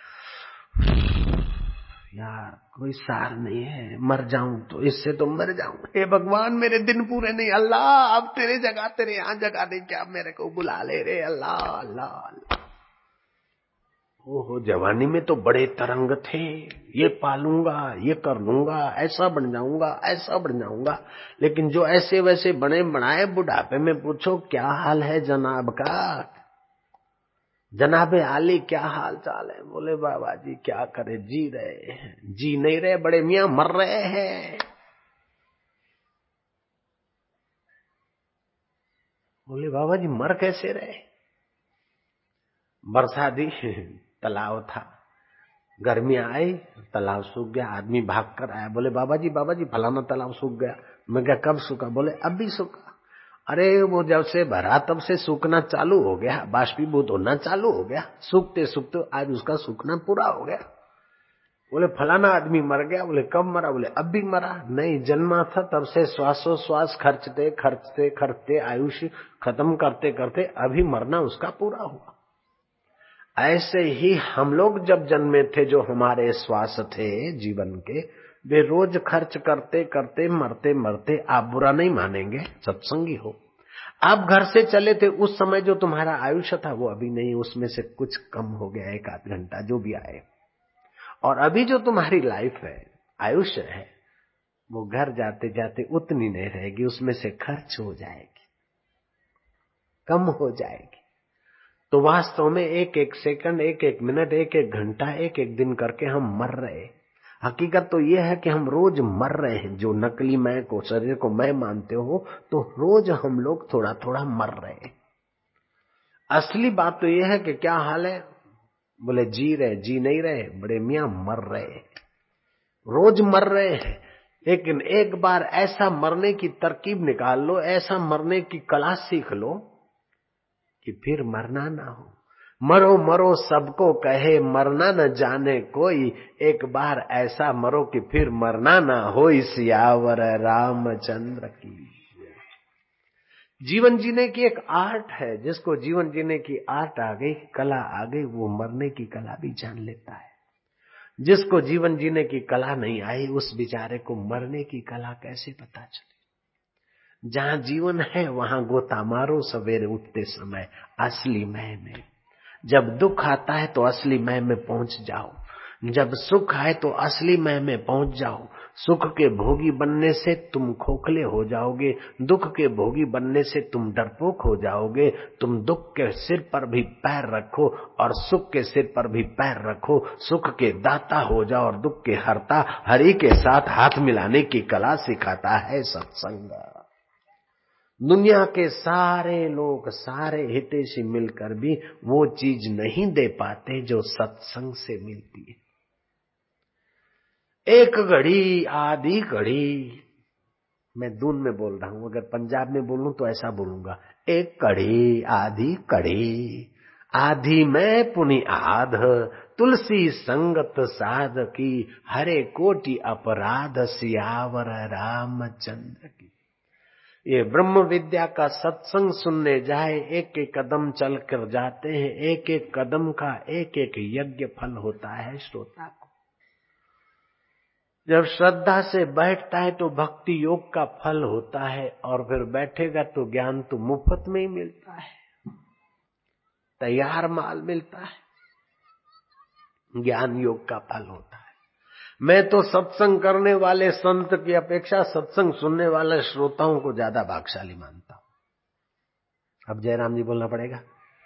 यार कोई सार नहीं है, मर जाऊं तो इससे तो मर जाऊं। हे भगवान मेरे दिन पूरे नहीं, अल्लाह अब तेरे जगह, तेरे यहां जगह नहीं, क्या मेरे को बुला ले रे अल्लाह अल्लाह अल्लाह। ओहो, जवानी में तो बड़े तरंग थे, ये पालूंगा, ये कर लूंगा, ऐसा बन जाऊंगा, ऐसा बन जाऊंगा। लेकिन जो ऐसे वैसे बने बनाए, बुढ़ापे में पूछो क्या हाल है जनाब का, जनाबे आली क्या हाल चाल है। बोले बाबा जी क्या करे, जी रहे हैं, जी नहीं रहे बड़े मियां, मर रहे हैं। बोले बाबा जी मर कैसे रहे। बरसाती तालाब था, गर्मी आई, तालाब सूख गया, आदमी भाग कर आया। बोले बाबा जी बाबा जी फलाना तालाब सूख गया। मैं क्या कब सूखा, बोले अब भी सूखा। अरे वो जब से भरा तब से सूखना चालू हो गया, बाष्पीभूत होना चालू हो गया, सूखते सूखते आज उसका सूखना पूरा हो गया। बोले फलाना आदमी मर गया। बोले कब मरा, बोले अब भी मरा। नहीं, जन्मा था तब से श्वासोश्वास खर्चते खर्चते खर्चते आयुष्य खत्म करते करते अभी मरना उसका पूरा हुआ। ऐसे ही हम लोग जब जन्मे थे, जो हमारे श्वास थे जीवन के, वे रोज खर्च करते करते मरते मरते, आप बुरा नहीं मानेंगे, सत्संगी हो, आप घर से चले थे उस समय जो तुम्हारा आयुष्य था वो अभी नहीं, उसमें से कुछ कम हो गया, एक आध घंटा जो भी आए। और अभी जो तुम्हारी लाइफ है, आयुष्य है, वो घर जाते जाते उतनी नहीं रहेगी, उसमें से खर्च हो जाएगी, कम हो जाएगी। तो वास्तव में एक एक सेकंड, एक एक मिनट, एक एक घंटा, एक एक दिन करके हम मर रहे। हकीकत तो यह है कि हम रोज मर रहे हैं। जो नकली मैं को, शरीर को मैं मानते हो, तो रोज हम लोग थोड़ा थोड़ा मर रहे हैं। असली बात तो यह है कि क्या हाल है, बोले जी रहे, जी नहीं रहे बड़े मियां, मर रहे, रोज मर रहे हैं। लेकिन एक बार ऐसा मरने की तरकीब निकाल लो, ऐसा मरने की कला सीख लो कि फिर मरना ना हो। मरो मरो सबको कहे, मरना न जाने कोई, एक बार ऐसा मरो कि फिर मरना ना हो। सियावर रामचंद्र की। जीवन जीने की एक आर्ट है, जिसको जीवन जीने की आर्ट आ गई, कला आ गई, वो मरने की कला भी जान लेता है। जिसको जीवन जीने की कला नहीं आई, उस बेचारे को मरने की कला कैसे पता चले। जहां जीवन है वहां गोता मारो सवेरे उठते समय असली मैं में। जब दुख आता है तो असली मैं में पहुंच जाओ, जब सुख आए तो असली मैं में पहुंच जाओ। सुख के भोगी बनने से तुम खोखले हो जाओगे, दुख के भोगी बनने से तुम डरपोक हो जाओगे। तुम दुख के सिर पर भी पैर रखो और सुख के सिर पर भी पैर रखो। सुख के दाता हो जाओ और दुख के हरता। हरि के साथ हाथ मिलाने की कला सिखाता है सत्संग। दुनिया के सारे लोग, सारे हितैषी मिलकर भी वो चीज नहीं दे पाते जो सत्संग से मिलती है। एक घड़ी आधी घड़ी, मैं दून में बोल रहा हूं, अगर पंजाब में बोलूं तो ऐसा बोलूंगा, एक घड़ी आधी कड़ी, आधी में पुनि आध, तुलसी संगत साध की, हरे कोटि अपराध, सियावर रामचंद्र की। ये ब्रह्म विद्या का सत्संग सुनने जाए, एक एक कदम चल कर जाते हैं, एक एक कदम का एक एक यज्ञ फल होता है श्रोता को। जब श्रद्धा से बैठता है तो भक्ति योग का फल होता है, और फिर बैठेगा तो ज्ञान तो मुफ्त में ही मिलता है, तैयार माल मिलता है, ज्ञान योग का फल होता है। मैं तो सत्संग करने वाले संत की अपेक्षा सत्संग सुनने वाले श्रोताओं को ज्यादा भाग्यशाली मानता हूं। अब जयराम जी बोलना पड़ेगा।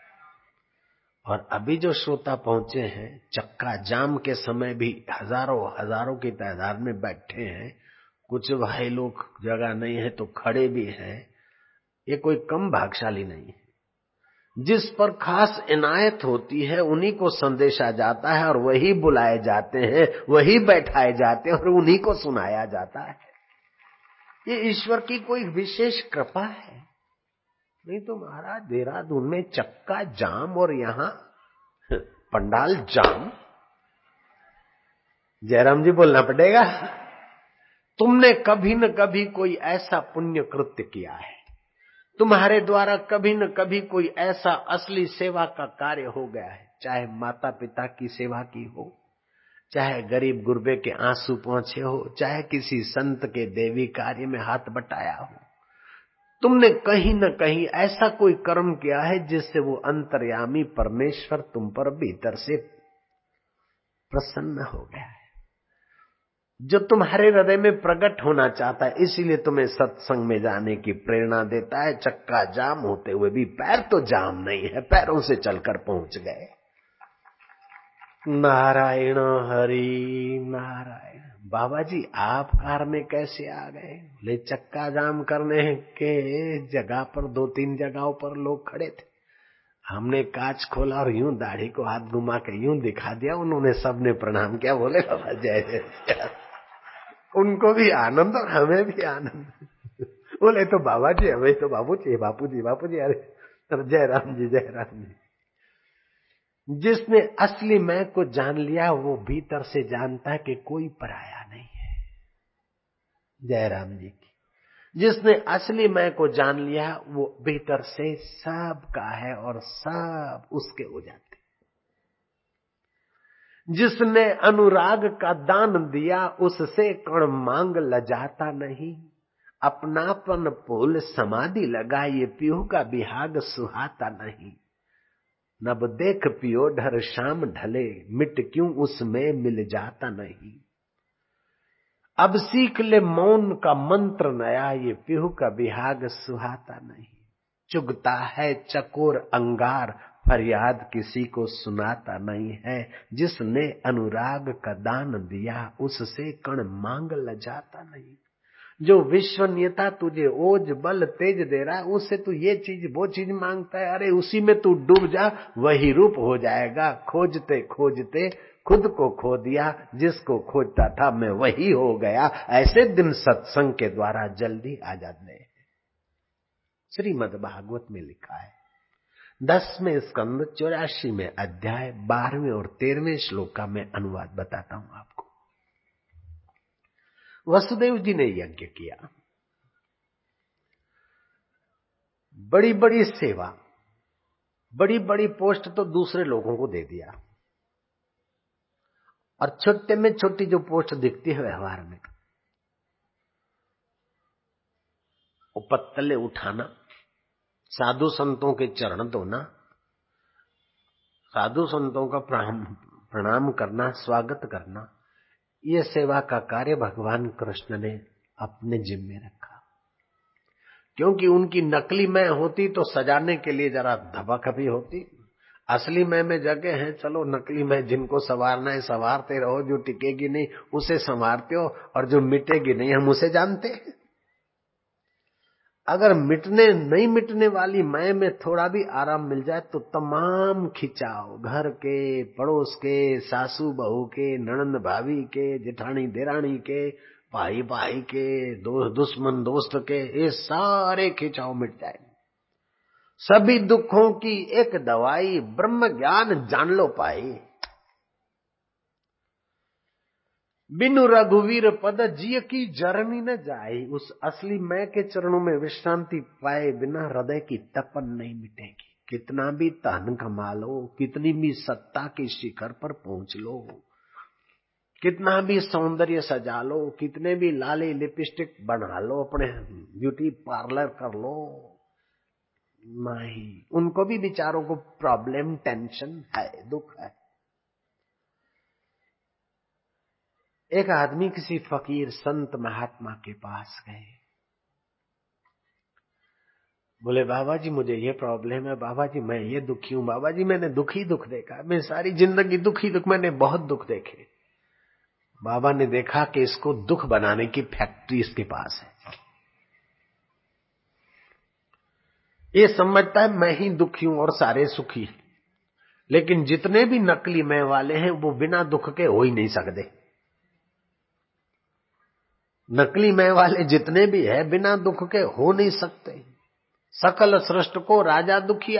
और अभी जो श्रोता पहुंचे हैं, चक्का जाम के समय भी हजारों हजारों की तादाद में बैठे हैं, कुछ भाई लोग जगह नहीं है तो खड़े भी हैं, ये कोई कम भाग्यशाली नहीं है। जिस पर खास इनायत होती है उन्हीं को संदेशा जाता है और वही बुलाए जाते हैं, वही बैठाए जाते हैं और उन्हीं को सुनाया जाता है। ये ईश्वर की कोई विशेष कृपा है। नहीं तो महाराज देहरादून में चक्का जाम और यहां पंडाल जाम। जयराम जी बोलना पड़ेगा। तुमने कभी न कभी कोई ऐसा पुण्य कृत्य किया है, तुम्हारे द्वारा कभी न कभी कोई ऐसा असली सेवा का कार्य हो गया है, चाहे माता पिता की सेवा की हो, चाहे गरीब गुरबे के आंसू पहुंचे हो, चाहे किसी संत के देवी कार्य में हाथ बटाया हो। तुमने कहीं न कहीं ऐसा कोई कर्म किया है जिससे वो अंतर्यामी परमेश्वर तुम पर भीतर से प्रसन्न हो गया है, जो तुम्हारे हृदय में प्रकट होना चाहता है, इसीलिए तुम्हें सत्संग में जाने की प्रेरणा देता है। चक्का जाम होते हुए भी पैर तो जाम नहीं है, पैरों से चलकर पहुंच गए। नारायण हरि नारायण। बाबा जी आप कार में कैसे आ गए? ले चक्का जाम करने के जगह पर दो तीन जगहों पर लोग खड़े थे, हमने कांच खोला और यूं दाढ़ी को हाथ घुमा के यूं दिखा दिया, उन्होंने सबने प्रणाम किया, बोले बाबा जय जय। उनको भी आनंद और हमें भी आनंद। बोले तो बाबा जी हमें तो बाबू जी बापू जी बापू जी। अरे जय राम जी जय राम जी। जिसने असली मैं को जान लिया वो भीतर से जानता है कि कोई पराया नहीं है। जय राम जी की। जिसने असली मैं को जान लिया वो भीतर से सब का है और सब उसके हो जाते। जिसने अनुराग का दान दिया उससे कण मांग लजाता नहीं, अपनापन फूल समाधि लगा ये पीहू का बिहाग सुहाता नहीं। नब देख पियो ढर शाम ढले, मिट क्यों उसमें मिल जाता नहीं। अब सीख ले मौन का मंत्र नया, ये पीहू का बिहाग सुहाता नहीं। चुगता है चकोर अंगार, फरियाद किसी को सुनाता नहीं है। जिसने अनुराग का दान दिया उससे कण मांग लजाता नहीं। जो विश्वनीयता तुझे ओज बल तेज दे रहा है उससे तू ये चीज वो चीज मांगता है, अरे उसी में तू डूब जा, वही रूप हो जाएगा। खोजते खोजते खुद को खो दिया, जिसको खोजता था मैं वही हो गया। ऐसे दिन सत्संग के द्वारा जल्दी आ जाते हैं। श्रीमद् भागवत में लिखा है दसवें स्कंद चौरासी में अध्याय बारहवें और तेरहवें श्लोक का मैं अनुवाद बताता हूं आपको। वसुदेव जी ने यज्ञ किया, बड़ी बड़ी सेवा, बड़ी बड़ी पोस्ट तो दूसरे लोगों को दे दिया, और छोटे में छोटी जो पोस्ट दिखती है व्यवहार में, वो पत्तले उठाना, साधु संतों के चरण धोना, साधु संतों का प्रणाम करना, स्वागत करना, ये सेवा का कार्य भगवान कृष्ण ने अपने जिम्मे रखा। क्योंकि उनकी नकली मैं होती तो सजाने के लिए जरा धबक भी होती, असली मैं में जगह है, चलो नकली मैं जिनको संवारना है संवारते रहो, जो टिकेगी नहीं उसे संवारते हो, और जो मिटेगी नहीं हम उसे जानते हैं। अगर मिटने नहीं मिटने वाली मैं में थोड़ा भी आराम मिल जाए तो तमाम खिंचाव, घर के, पड़ोस के, सासू बहू के, ननंद भाभी के, जेठानी देरानी के, भाई भाई के, दो, दुश्मन दोस्त के, ये सारे खिंचाव मिट जाए। सभी दुखों की एक दवाई ब्रह्म ज्ञान जान लो पाई। बिनु रघुवीर पद जिय की जरनी न जाए। उस असली मैं के चरणों में विश्रांति पाए बिना हृदय की तपन नहीं मिटेगी। कितना भी धन कमा लो, कितनी भी सत्ता के शिखर पर पहुंच लो, कितना भी सौंदर्य सजा लो, कितने भी लाली लिपस्टिक बना लो, अपने ब्यूटी पार्लर कर लो, नहीं, उनको भी बेचारों को प्रॉब्लम, टेंशन है, दुख है। एक आदमी किसी फकीर संत महात्मा के पास गए, बोले बाबा जी मुझे ये प्रॉब्लम है, बाबा जी मैं ये दुखी हूं, बाबा जी मैंने दुख ही दुख देखा, मैं सारी जिंदगी दुखी दुख, मैंने बहुत दुख देखे। बाबा ने देखा कि इसको दुख बनाने की फैक्ट्री इसके पास है। ये समझता है मैं ही दुखी हूं और सारे सुखी हैं, लेकिन जितने भी नकली मैं वाले हैं वो बिना दुख के हो ही नहीं सकते। नकली मैं वाले जितने भी है बिना दुख के हो नहीं सकते। सकल सृष्ट को राजा दुखिया।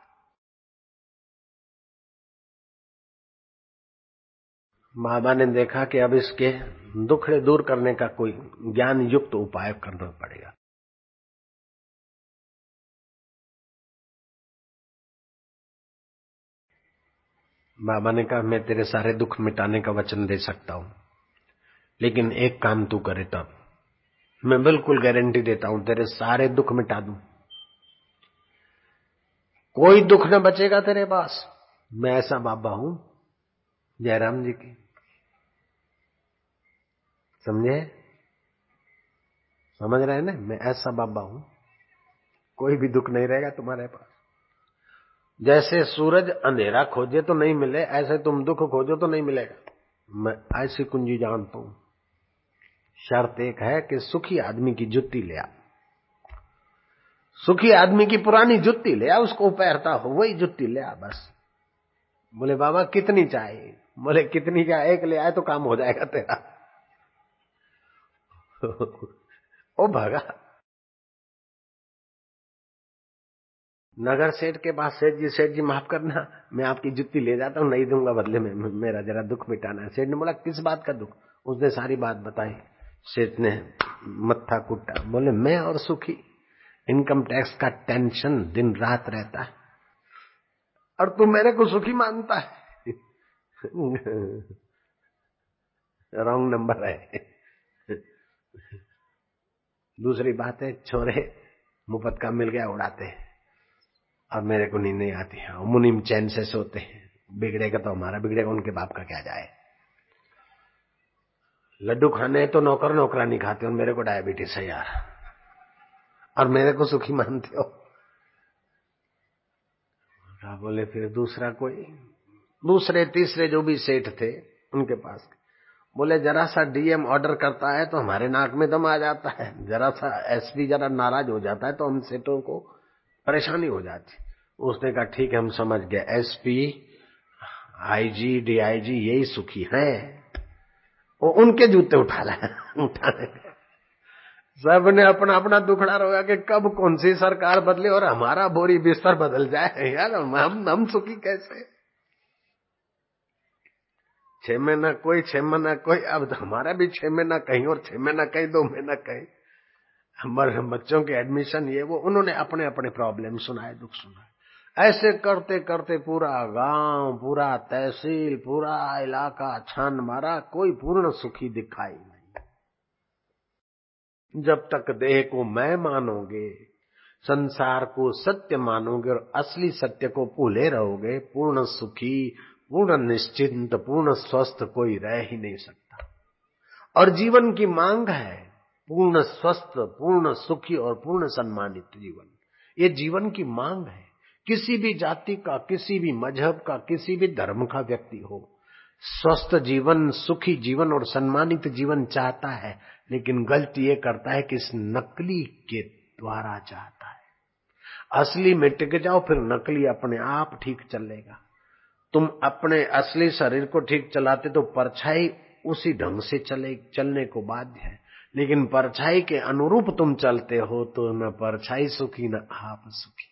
बाबा ने देखा कि अब इसके दुख दूर करने का कोई ज्ञान युक्त उपाय करना पड़ेगा। बाबा ने कहा मैं तेरे सारे दुख मिटाने का वचन दे सकता हूं, लेकिन एक काम तू करे तब। मैं बिल्कुल गारंटी देता हूं तेरे सारे दुख मिटा दूं, कोई दुख न बचेगा तेरे पास। मैं ऐसा बाबा हूं जयराम जी की, समझे? समझ रहे हैं ना? मैं ऐसा बाबा हूं, कोई भी दुख नहीं रहेगा तुम्हारे पास। जैसे सूरज अंधेरा खोजे तो नहीं मिले, ऐसे तुम दुख खोजो तो नहीं मिलेगा। मैं ऐसी कुंजी जानता हूं। शर्त एक है कि सुखी आदमी की जुत्ती ले आ, सुखी आदमी की पुरानी जुत्ती ले आ, उसको पहनता हो वही जुत्ती ले आ बस। बोले बाबा कितनी चाहिए? बोले कितनी क्या, एक ले आए तो काम हो जाएगा तेरा। ओ भागा। नगर सेठ के पास, सेठ जी सेठ जी माफ करना मैं आपकी जुत्ती ले जाता हूं, नहीं दूंगा बदले में, मेरा जरा दुख मिटाना है। सेठ ने बोला किस बात का दुख? उसने सारी बात बताई। सेठ ने मत्था कुटा, बोले मैं और सुखी, इनकम टैक्स का टेंशन दिन रात रहता है और तू मेरे को सुखी मानता है। रॉन्ग नंबर है। दूसरी बात है छोरे मुफ्त का मिल गया उड़ाते हैं और मेरे को नींद नहीं आती है। मुनीम चैन से सोते हैं, बिगड़ेगा तो हमारा बिगड़ेगा, उनके बाप का क्या जाए। लड्डू खाने तो नौकर नौकरानी खाते और मेरे को डायबिटीज है यार, और मेरे को सुखी मानते हो। क्या बोले फिर दूसरा कोई, दूसरे तीसरे जो भी सेठ थे उनके पास, बोले जरा सा डीएम ऑर्डर करता है तो हमारे नाक में दम आ जाता है, जरा सा एसपी जरा नाराज हो जाता है तो हम सेठों को परेशानी हो जाती। उसने कहा ठीक है हम समझ गए, एसपी आईजी डीआईजी यही सुखी हैं, वो उनके जूते उठा लाए उठाने। सबने अपना अपना दुखड़ा रोया कि कब कौन सी सरकार बदले और हमारा बोरी बिस्तर बदल जाए यार, हम हम सुखी कैसे। छह महीना कोई, छह महीना कोई, अब तो हमारा भी छह महीना कहीं और छह महीना कहीं, दो महीना कहीं। हमारे बच्चों के एडमिशन ये वो, उन्होंने अपने अपने प्रॉब्लम सुनाए, दुख सुनाए। ऐसे करते करते पूरा गांव, पूरा तहसील, पूरा इलाका छान मारा, कोई पूर्ण सुखी दिखाई नहीं। जब तक देह को मैं मानोगे, संसार को सत्य मानोगे और असली सत्य को भूले रहोगे, पूर्ण सुखी, पूर्ण निश्चिंत, पूर्ण स्वस्थ कोई रह ही नहीं सकता। और जीवन की मांग है पूर्ण स्वस्थ, पूर्ण सुखी और पूर्ण सम्मानित जीवन। ये जीवन की मांग है। किसी भी जाति का, किसी भी मजहब का, किसी भी धर्म का व्यक्ति हो, स्वस्थ जीवन, सुखी जीवन और सम्मानित जीवन चाहता है, लेकिन गलती ये करता है कि इस नकली के द्वारा चाहता है। असली में टिक जाओ, फिर नकली अपने आप ठीक चलेगा। तुम अपने असली शरीर को ठीक चलाते तो परछाई उसी ढंग से चले चलने को बाध्य है, लेकिन परछाई के अनुरूप तुम चलते हो तो न परछाई सुखी न आप सुखी।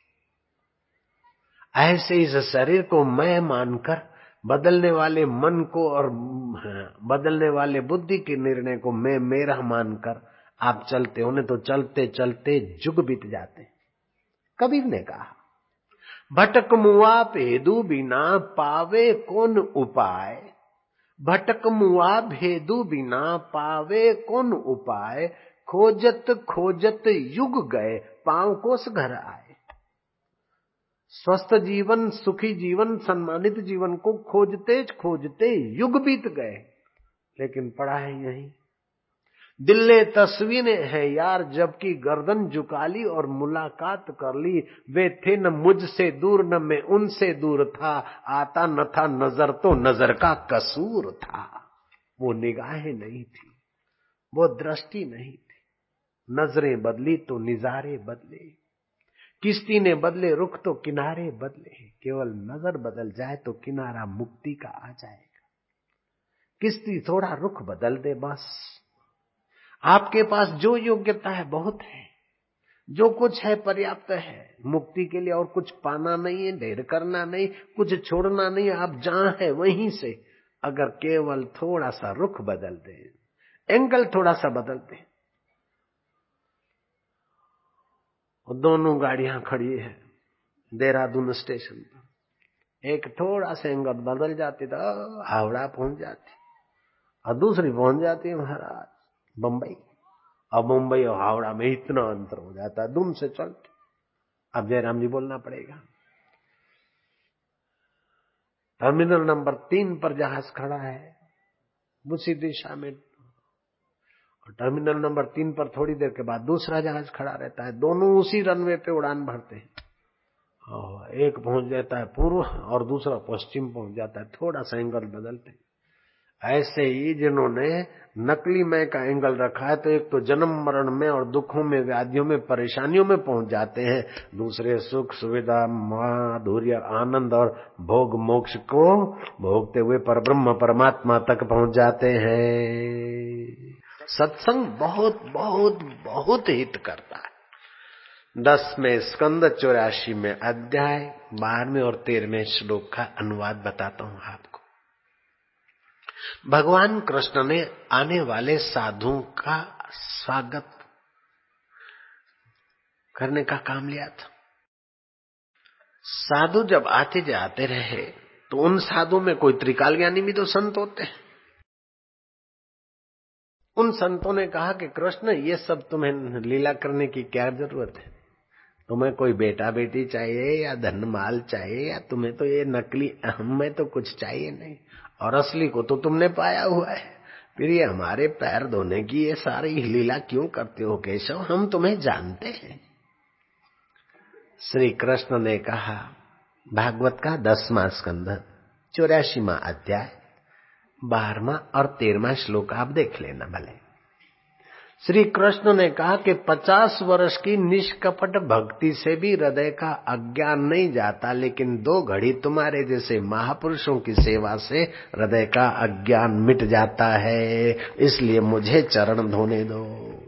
ऐसे इस शरीर को मैं मानकर, बदलने वाले मन को और बदलने वाले बुद्धि के निर्णय को मैं मेरा मानकर आप चलते हो, नहीं तो चलते चलते जुग बीत जाते। कबीर ने कहा भटक मुआ भेदू बिना पावे कौन उपाय, भटक मुआ भेदू बिना पावे कौन उपाय, खोजत खोजत युग गए पांव कोस घर आए। स्वस्थ जीवन, सुखी जीवन, सम्मानित जीवन को खोजते खोजते युग बीत गए। लेकिन पड़ा है यही। दिल ने तस्वीरें हैं यार जबकि गर्दन झुका ली और मुलाकात कर ली। वे थे न मुझसे दूर न मैं उनसे दूर था, आता न था नजर तो नजर का कसूर था। वो निगाहें नहीं थी, वो दृष्टि नहीं थी। नजरें बदली तो निजारे बदले, किश्ती ने बदले रुख तो किनारे बदले। केवल नजर बदल जाए तो किनारा मुक्ति का आ जाएगा। किश्ती थोड़ा रुख बदल दे बस। आपके पास जो योग्यता है बहुत है, जो कुछ है पर्याप्त है। मुक्ति के लिए और कुछ पाना नहीं है, ढेर करना नहीं, कुछ छोड़ना नहीं। आप जहां है वहीं से अगर केवल थोड़ा सा रुख बदल दे, एंगल थोड़ा सा बदल दे। और दोनों गाड़ियां खड़ी है देहरादून स्टेशन पर। एक थोड़ा सा एंगल बदल जाती तो हावड़ा पहुंच जाती, और दूसरी पहुंच जाती है महाराज बंबई। अब मुंबई और हावड़ा में इतना अंतर हो जाता है दून से चलते। अब जयराम जी बोलना पड़ेगा। टर्मिनल नंबर तीन पर जहाज खड़ा है उसी दिशा में, और टर्मिनल नंबर तीन पर थोड़ी देर के बाद दूसरा जहाज खड़ा रहता है। दोनों उसी रनवे पे उड़ान भरते हैं। और एक पहुंच जाता है पूर्व और दूसरा पश्चिम पहुंच जाता है, थोड़ा सा एंगल बदलते हैं। ऐसे ही जिन्होंने नकली मैं का एंगल रखा है तो एक तो जन्म मरण में और दुखों में, व्याधियों में, परेशानियों में पहुंच जाते हैं, दूसरे सुख सुविधा माधुर्य आनंद और भोग मोक्ष को भोगते हुए परब्रह्म परमात्मा तक पहुंच जाते हैं। सत्संग बहुत बहुत बहुत हित करता है। दसवें स्कंद चौरासी में अध्याय बारहवें और तेरहवें श्लोक का अनुवाद बताता हूं आपको। भगवान कृष्ण ने आने वाले साधुओं का स्वागत करने का काम लिया था। साधु जब आते जाते रहे तो उन साधुओं में कोई त्रिकाल ज्ञानी भी तो संत होते हैं। उन संतों ने कहा कि कृष्ण ये सब तुम्हें लीला करने की क्या जरूरत है? तुम्हें कोई बेटा बेटी चाहिए या धन माल चाहिए, या तुम्हें तो ये नकली अहम में तो कुछ चाहिए नहीं, और असली को तो तुमने पाया हुआ है। फिर ये हमारे पैर धोने की ये सारी लीला क्यों करते हो केशव? हम तुम्हें जानते हैं। श्री कृष्ण ने कहा, भागवत का दसवां स्कंध चौरासीवां अध्याय बारहवां और तेरहवां श्लोक आप देख लेना भले। श्री कृष्ण ने कहा कि पचास वर्ष की निष्कपट भक्ति से भी हृदय का अज्ञान नहीं जाता, लेकिन दो घड़ी तुम्हारे जैसे महापुरुषों की सेवा से हृदय का अज्ञान मिट जाता है। इसलिए मुझे चरण धोने दो।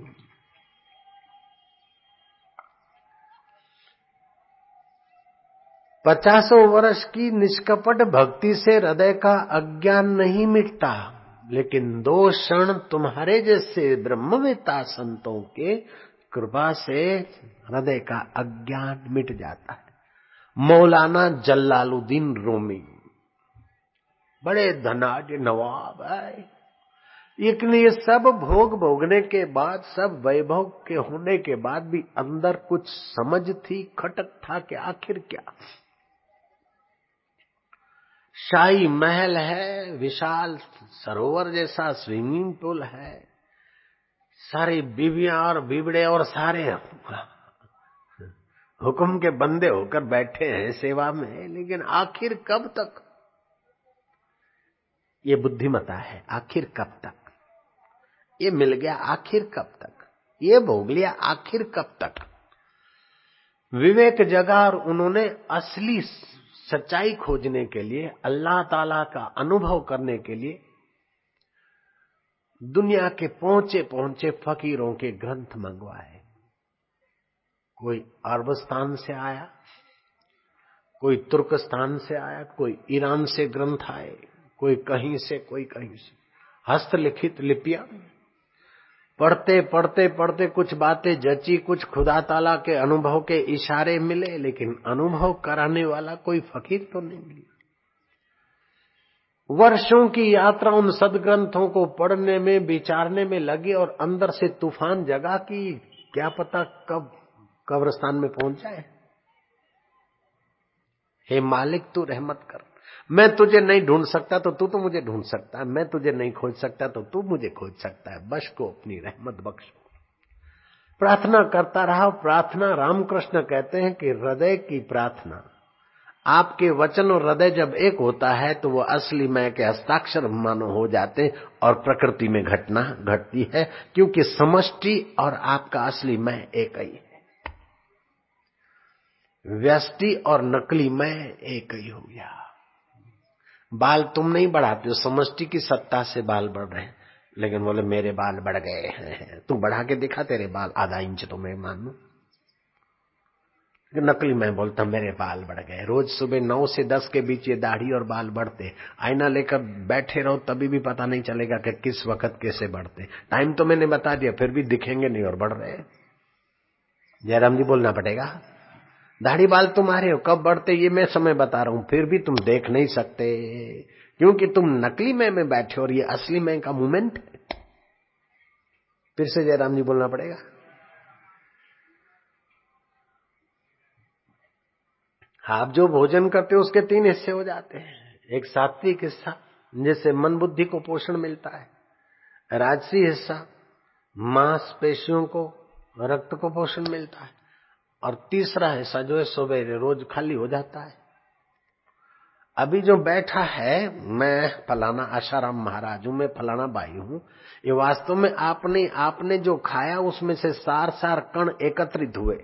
पचासों वर्ष की निष्कपट भक्ति से हृदय का अज्ञान नहीं मिटता, लेकिन दो क्षण तुम्हारे जैसे ब्रह्मवेता संतों के कृपा से हृदय का अज्ञान मिट जाता है। मौलाना जलालुद्दीन रूमी बड़े धनाढ्य नवाब है, लेकिन ये सब भोग भोगने के बाद, सब वैभव के होने के बाद भी अंदर कुछ समझ थी, खटक था कि आखिर क्या। शाही महल है, विशाल सरोवर जैसा स्विमिंग पूल है, सारी बीवियां और बीबड़े और सारे हुक्म के बंदे होकर बैठे हैं सेवा में, लेकिन आखिर कब तक? ये बुद्धिमता है। आखिर कब तक? ये मिल गया आखिर कब तक? ये भोग लिया आखिर कब तक? विवेक जगा और उन्होंने असली सच्चाई खोजने के लिए, अल्लाह ताला का अनुभव करने के लिए दुनिया के पहुंचे पहुंचे फकीरों के ग्रंथ मंगवाए। कोई अरबस्तान से आया, कोई तुर्कस्तान से आया, कोई ईरान से ग्रंथ आए, कोई कहीं से, कोई कहीं से। हस्तलिखित लिपियां पढ़ते पढ़ते पढ़ते कुछ बातें जची, कुछ खुदा ताला के अनुभव के इशारे मिले, लेकिन अनुभव कराने वाला कोई फकीर तो नहीं मिला। वर्षों की यात्रा उन सदग्रंथों को पढ़ने में, विचारने में लगी, और अंदर से तूफान जगा कि क्या पता कब कब्रिस्तान में पहुंच जाए। हे मालिक तू रहमत कर। मैं तुझे नहीं ढूंढ सकता तो तू तो मुझे ढूंढ सकता है, मैं तुझे नहीं खोज सकता तो तू मुझे खोज सकता है। बश को अपनी रहमत बख्श। प्रार्थना करता रहा। प्रार्थना, रामकृष्ण कहते हैं कि हृदय की प्रार्थना, आपके वचन और हृदय जब एक होता है तो वो असली मैं के हस्ताक्षर मानो हो जाते और प्रकृति में घटना घटती है, क्योंकि समष्टि और आपका असली मैं एक ही है। व्यष्टि और नकली मैं एक ही हो गया। बाल तुम नहीं बढ़ाते हो, समष्टि की सत्ता से बाल बढ़ रहे हैं, लेकिन बोले मेरे बाल बढ़ गए हैं। तू बढ़ा के दिखा तेरे बाल आधा इंच तो मैं मानू। नकली मैं बोलता मेरे बाल बढ़ गए। रोज सुबह नौ से दस के बीच ये दाढ़ी और बाल बढ़ते। आईना लेकर बैठे रहो तभी भी पता नहीं चलेगा कि किस वक्त कैसे बढ़ते। टाइम तो मैंने बता दिया, फिर भी दिखेंगे नहीं और बढ़ रहे। जयराम जी बोलना पड़ेगा। दाढ़ी बाल तुम्हारे हो, कब बढ़ते ये मैं समय बता रहा हूं, फिर भी तुम देख नहीं सकते, क्योंकि तुम नकली मैं में बैठे और ये असली मैं का मूवमेंट। फिर से जयराम जी बोलना पड़ेगा। आप जो भोजन करते हो उसके तीन हिस्से हो जाते हैं। एक सात्विक हिस्सा जिससे मन बुद्धि को पोषण मिलता है, राजसी हिस्सा मांसपेशियों को रक्त को पोषण मिलता है, और तीसरा हिस्सा जो है सवेरे रोज खाली हो जाता है। अभी जो बैठा है मैं फलाना आशाराम महाराज हूं, मैं फलाना भाई हूं, ये वास्तव में आपने आपने जो खाया उसमें से सार सार कण एकत्रित हुए।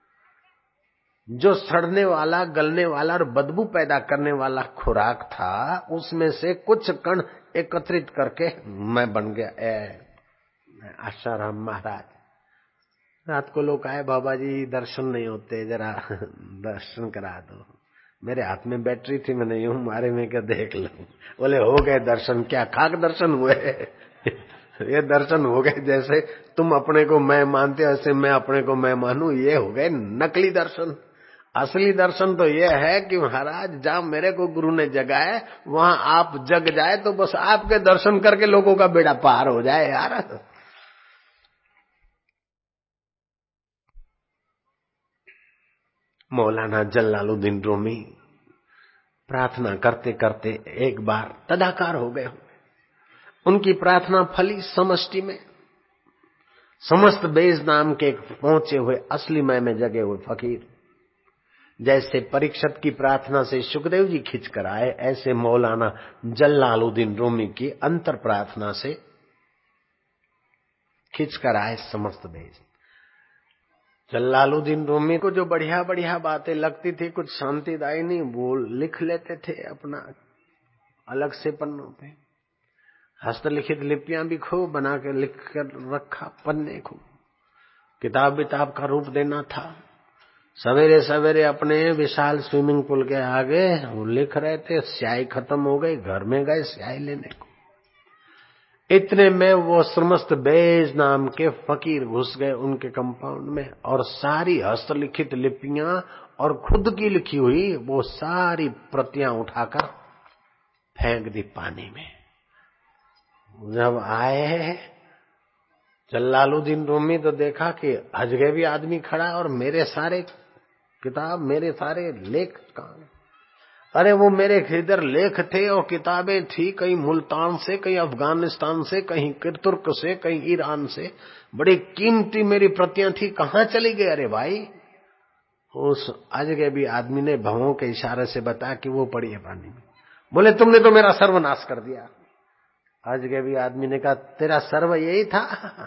जो सड़ने वाला, गलने वाला और बदबू पैदा करने वाला खुराक था, उसमें से कुछ कण एकत्रित करके मैं बन गया ए, आशाराम महाराज। रात को लोग आए, बाबा जी दर्शन नहीं होते, जरा दर्शन करा दो। मेरे हाथ में बैटरी थी, मैंने यूं मारे में क्या देख लो। बोले हो गए दर्शन। क्या खाक दर्शन हुए? ये दर्शन हो गए जैसे तुम अपने को मैं मानते हो ऐसे मैं अपने को मैं मानूं, ये हो गए नकली दर्शन। असली दर्शन तो ये है कि महाराज जहां मेरे को गुरु ने जगाए वहां आप जग जाए तो बस आपके दर्शन करके लोगों का बेड़ा पार हो जाए यार। मौलाना जलालुद्दीन रूमी प्रार्थना करते करते एक बार तदाकार हो गए। उनकी प्रार्थना फली समष्टि में। समस्त बेज नाम के पहुंचे हुए असली मैं में जगे हुए फकीर, जैसे परीक्षित की प्रार्थना से सुखदेव जी खिंच कर आए, ऐसे मौलाना जलालुद्दीन रूमी की अंतर प्रार्थना से खिंच कर आए समस्त बेज। जलालुद्दीन रूमी को जो बढ़िया बढ़िया बातें लगती थी कुछ शांतिदायी नहीं, वो लिख लेते थे अपना अलग से पन्नों पे। हस्तलिखित लिपियां भी खूब बना के लिख कर रखा, पन्ने को किताब विताब का रूप देना था। सवेरे सवेरे अपने विशाल स्विमिंग पूल के आगे वो लिख रहे थे। स्याही खत्म हो गई, घर में गए स्याही लेने को। इतने में वो समस्त बेज नाम के फकीर घुस गए उनके कंपाउंड में, और सारी हस्तलिखित लिपियां और खुद की लिखी हुई वो सारी प्रतियां उठाकर फेंक दी पानी में। जब आए जलालुद्दीन रूमी तो देखा कि अजगैबी आदमी खड़ा और मेरे सारे किताब, मेरे सारे लेख कहां? अरे वो मेरे इधर लेख थे और किताबें थी, कहीं मुल्तान से, कहीं अफगानिस्तान से, कहीं तुर्क से, कहीं ईरान से, बड़ी कीमती मेरी प्रतियां थी, कहां चली गई? अरे भाई उस अजगैबी आदमी ने भवों के इशारे से बताया कि वो पड़ी है पानी में। बोले तुमने तो मेरा सर्वनाश कर दिया। अजगैबी आदमी ने कहा तेरा सर्व यही था,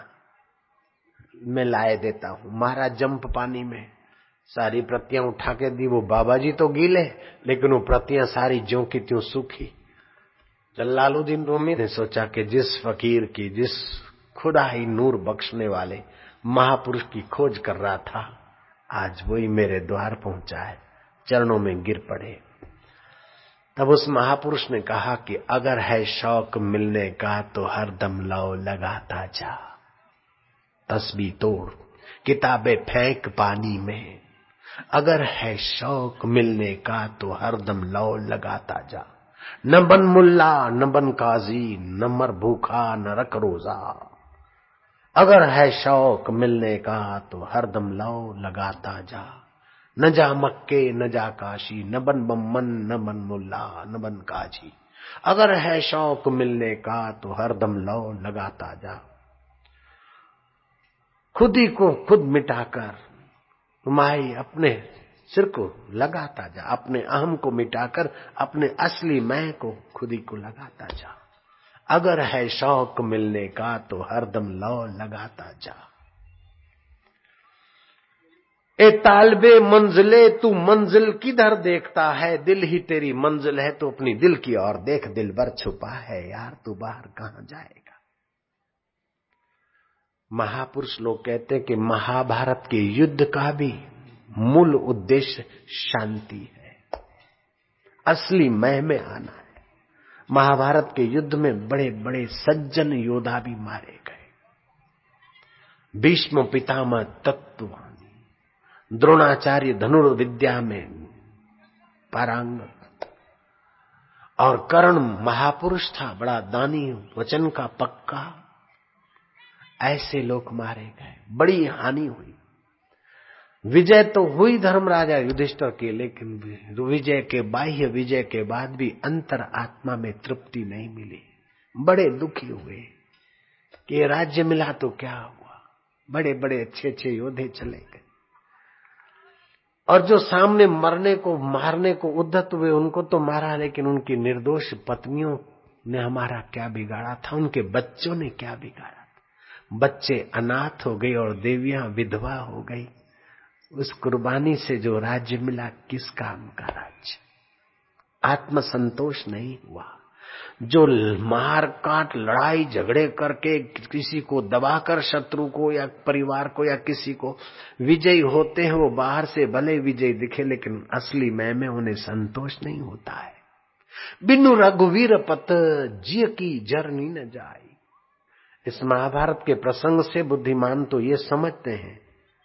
मैं लाए देता हूं। मारा जंप पानी में, सारी प्रतियां उठा के दी। वो बाबा जी तो गीले, लेकिन वो प्रतियां सारी ज्यों की त्यों सूखी। जलालुद्दीन रूमी ने सोचा कि जिस फकीर की, जिस खुदा ही नूर बख्शने वाले महापुरुष की खोज कर रहा था, आज वही मेरे द्वार पहुंचा है। चरणों में गिर पड़े। तब उस महापुरुष ने कहा कि अगर है शौक मिलने का तो हरदम लौ लगाता जा। तस्बीह तोड़, किताबें फेंक पानी में। अगर है शौक मिलने का तो हरदम लौ लगाता जा। न बन मुल्ला, न बन काजी, न मर भूखा, न रख रोजा। अगर है शौक मिलने का तो हरदम लौ लगाता जा। न जा मक्के न जा काशी, न बन बम्मन न बन मुल्ला न बन काजी। अगर है शौक मिलने का तो हरदम लौ लगाता जा। खुद ही को खुद मिटाकर माई अपने सिर को लगाता जा, अपने अहम को मिटाकर अपने असली मैं को खुद ही को लगाता जा। अगर है शौक मिलने का तो हरदम लौ लगाता जा। ए तालबे मंजिले तू मंजिल किधर देखता है, दिल ही तेरी मंजिल है तो अपनी दिल की ओर देख, दिल भर छुपा है यार तू बाहर कहां जाएगा। महापुरुष लोग कहते हैं कि महाभारत के युद्ध का भी मूल उद्देश्य शांति है, असली मैं में आना है। महाभारत के युद्ध में बड़े बड़े सज्जन योद्धा भी मारे गए। भीष्म पितामह तत्ववाणी, द्रोणाचार्य धनुर्विद्या में पारंगत, और कर्ण महापुरुष था, बड़ा दानी, वचन का पक्का। ऐसे लोग मारे गए, बड़ी हानि हुई। विजय तो हुई धर्मराजा युधिष्ठिर की, लेकिन विजय के बाह्य विजय के बाद भी अंतर आत्मा में तृप्ति नहीं मिली। बड़े दुखी हुए कि राज्य मिला तो क्या हुआ, बड़े बड़े अच्छे अच्छे योद्धे चले गए, और जो सामने मरने को मारने को उद्धत हुए उनको तो मारा, लेकिन उनकी निर्दोष पत्नियों ने हमारा क्या बिगाड़ा था, उनके बच्चों ने क्या बिगाड़ा था। बच्चे अनाथ हो गए और देवियां विधवा हो गई। उस कुर्बानी से जो राज्य मिला किस काम का राज्य, आत्मसंतोष नहीं हुआ। जो मार काट लड़ाई झगड़े करके किसी को दबाकर शत्रु को या परिवार को या किसी को विजयी होते हैं, वो बाहर से भले विजयी दिखे लेकिन असली मैं में उन्हें संतोष नहीं होता है। बिनु रघुवीर पत जिय की जरनी न जाए। इस महाभारत के प्रसंग से बुद्धिमान तो ये समझते हैं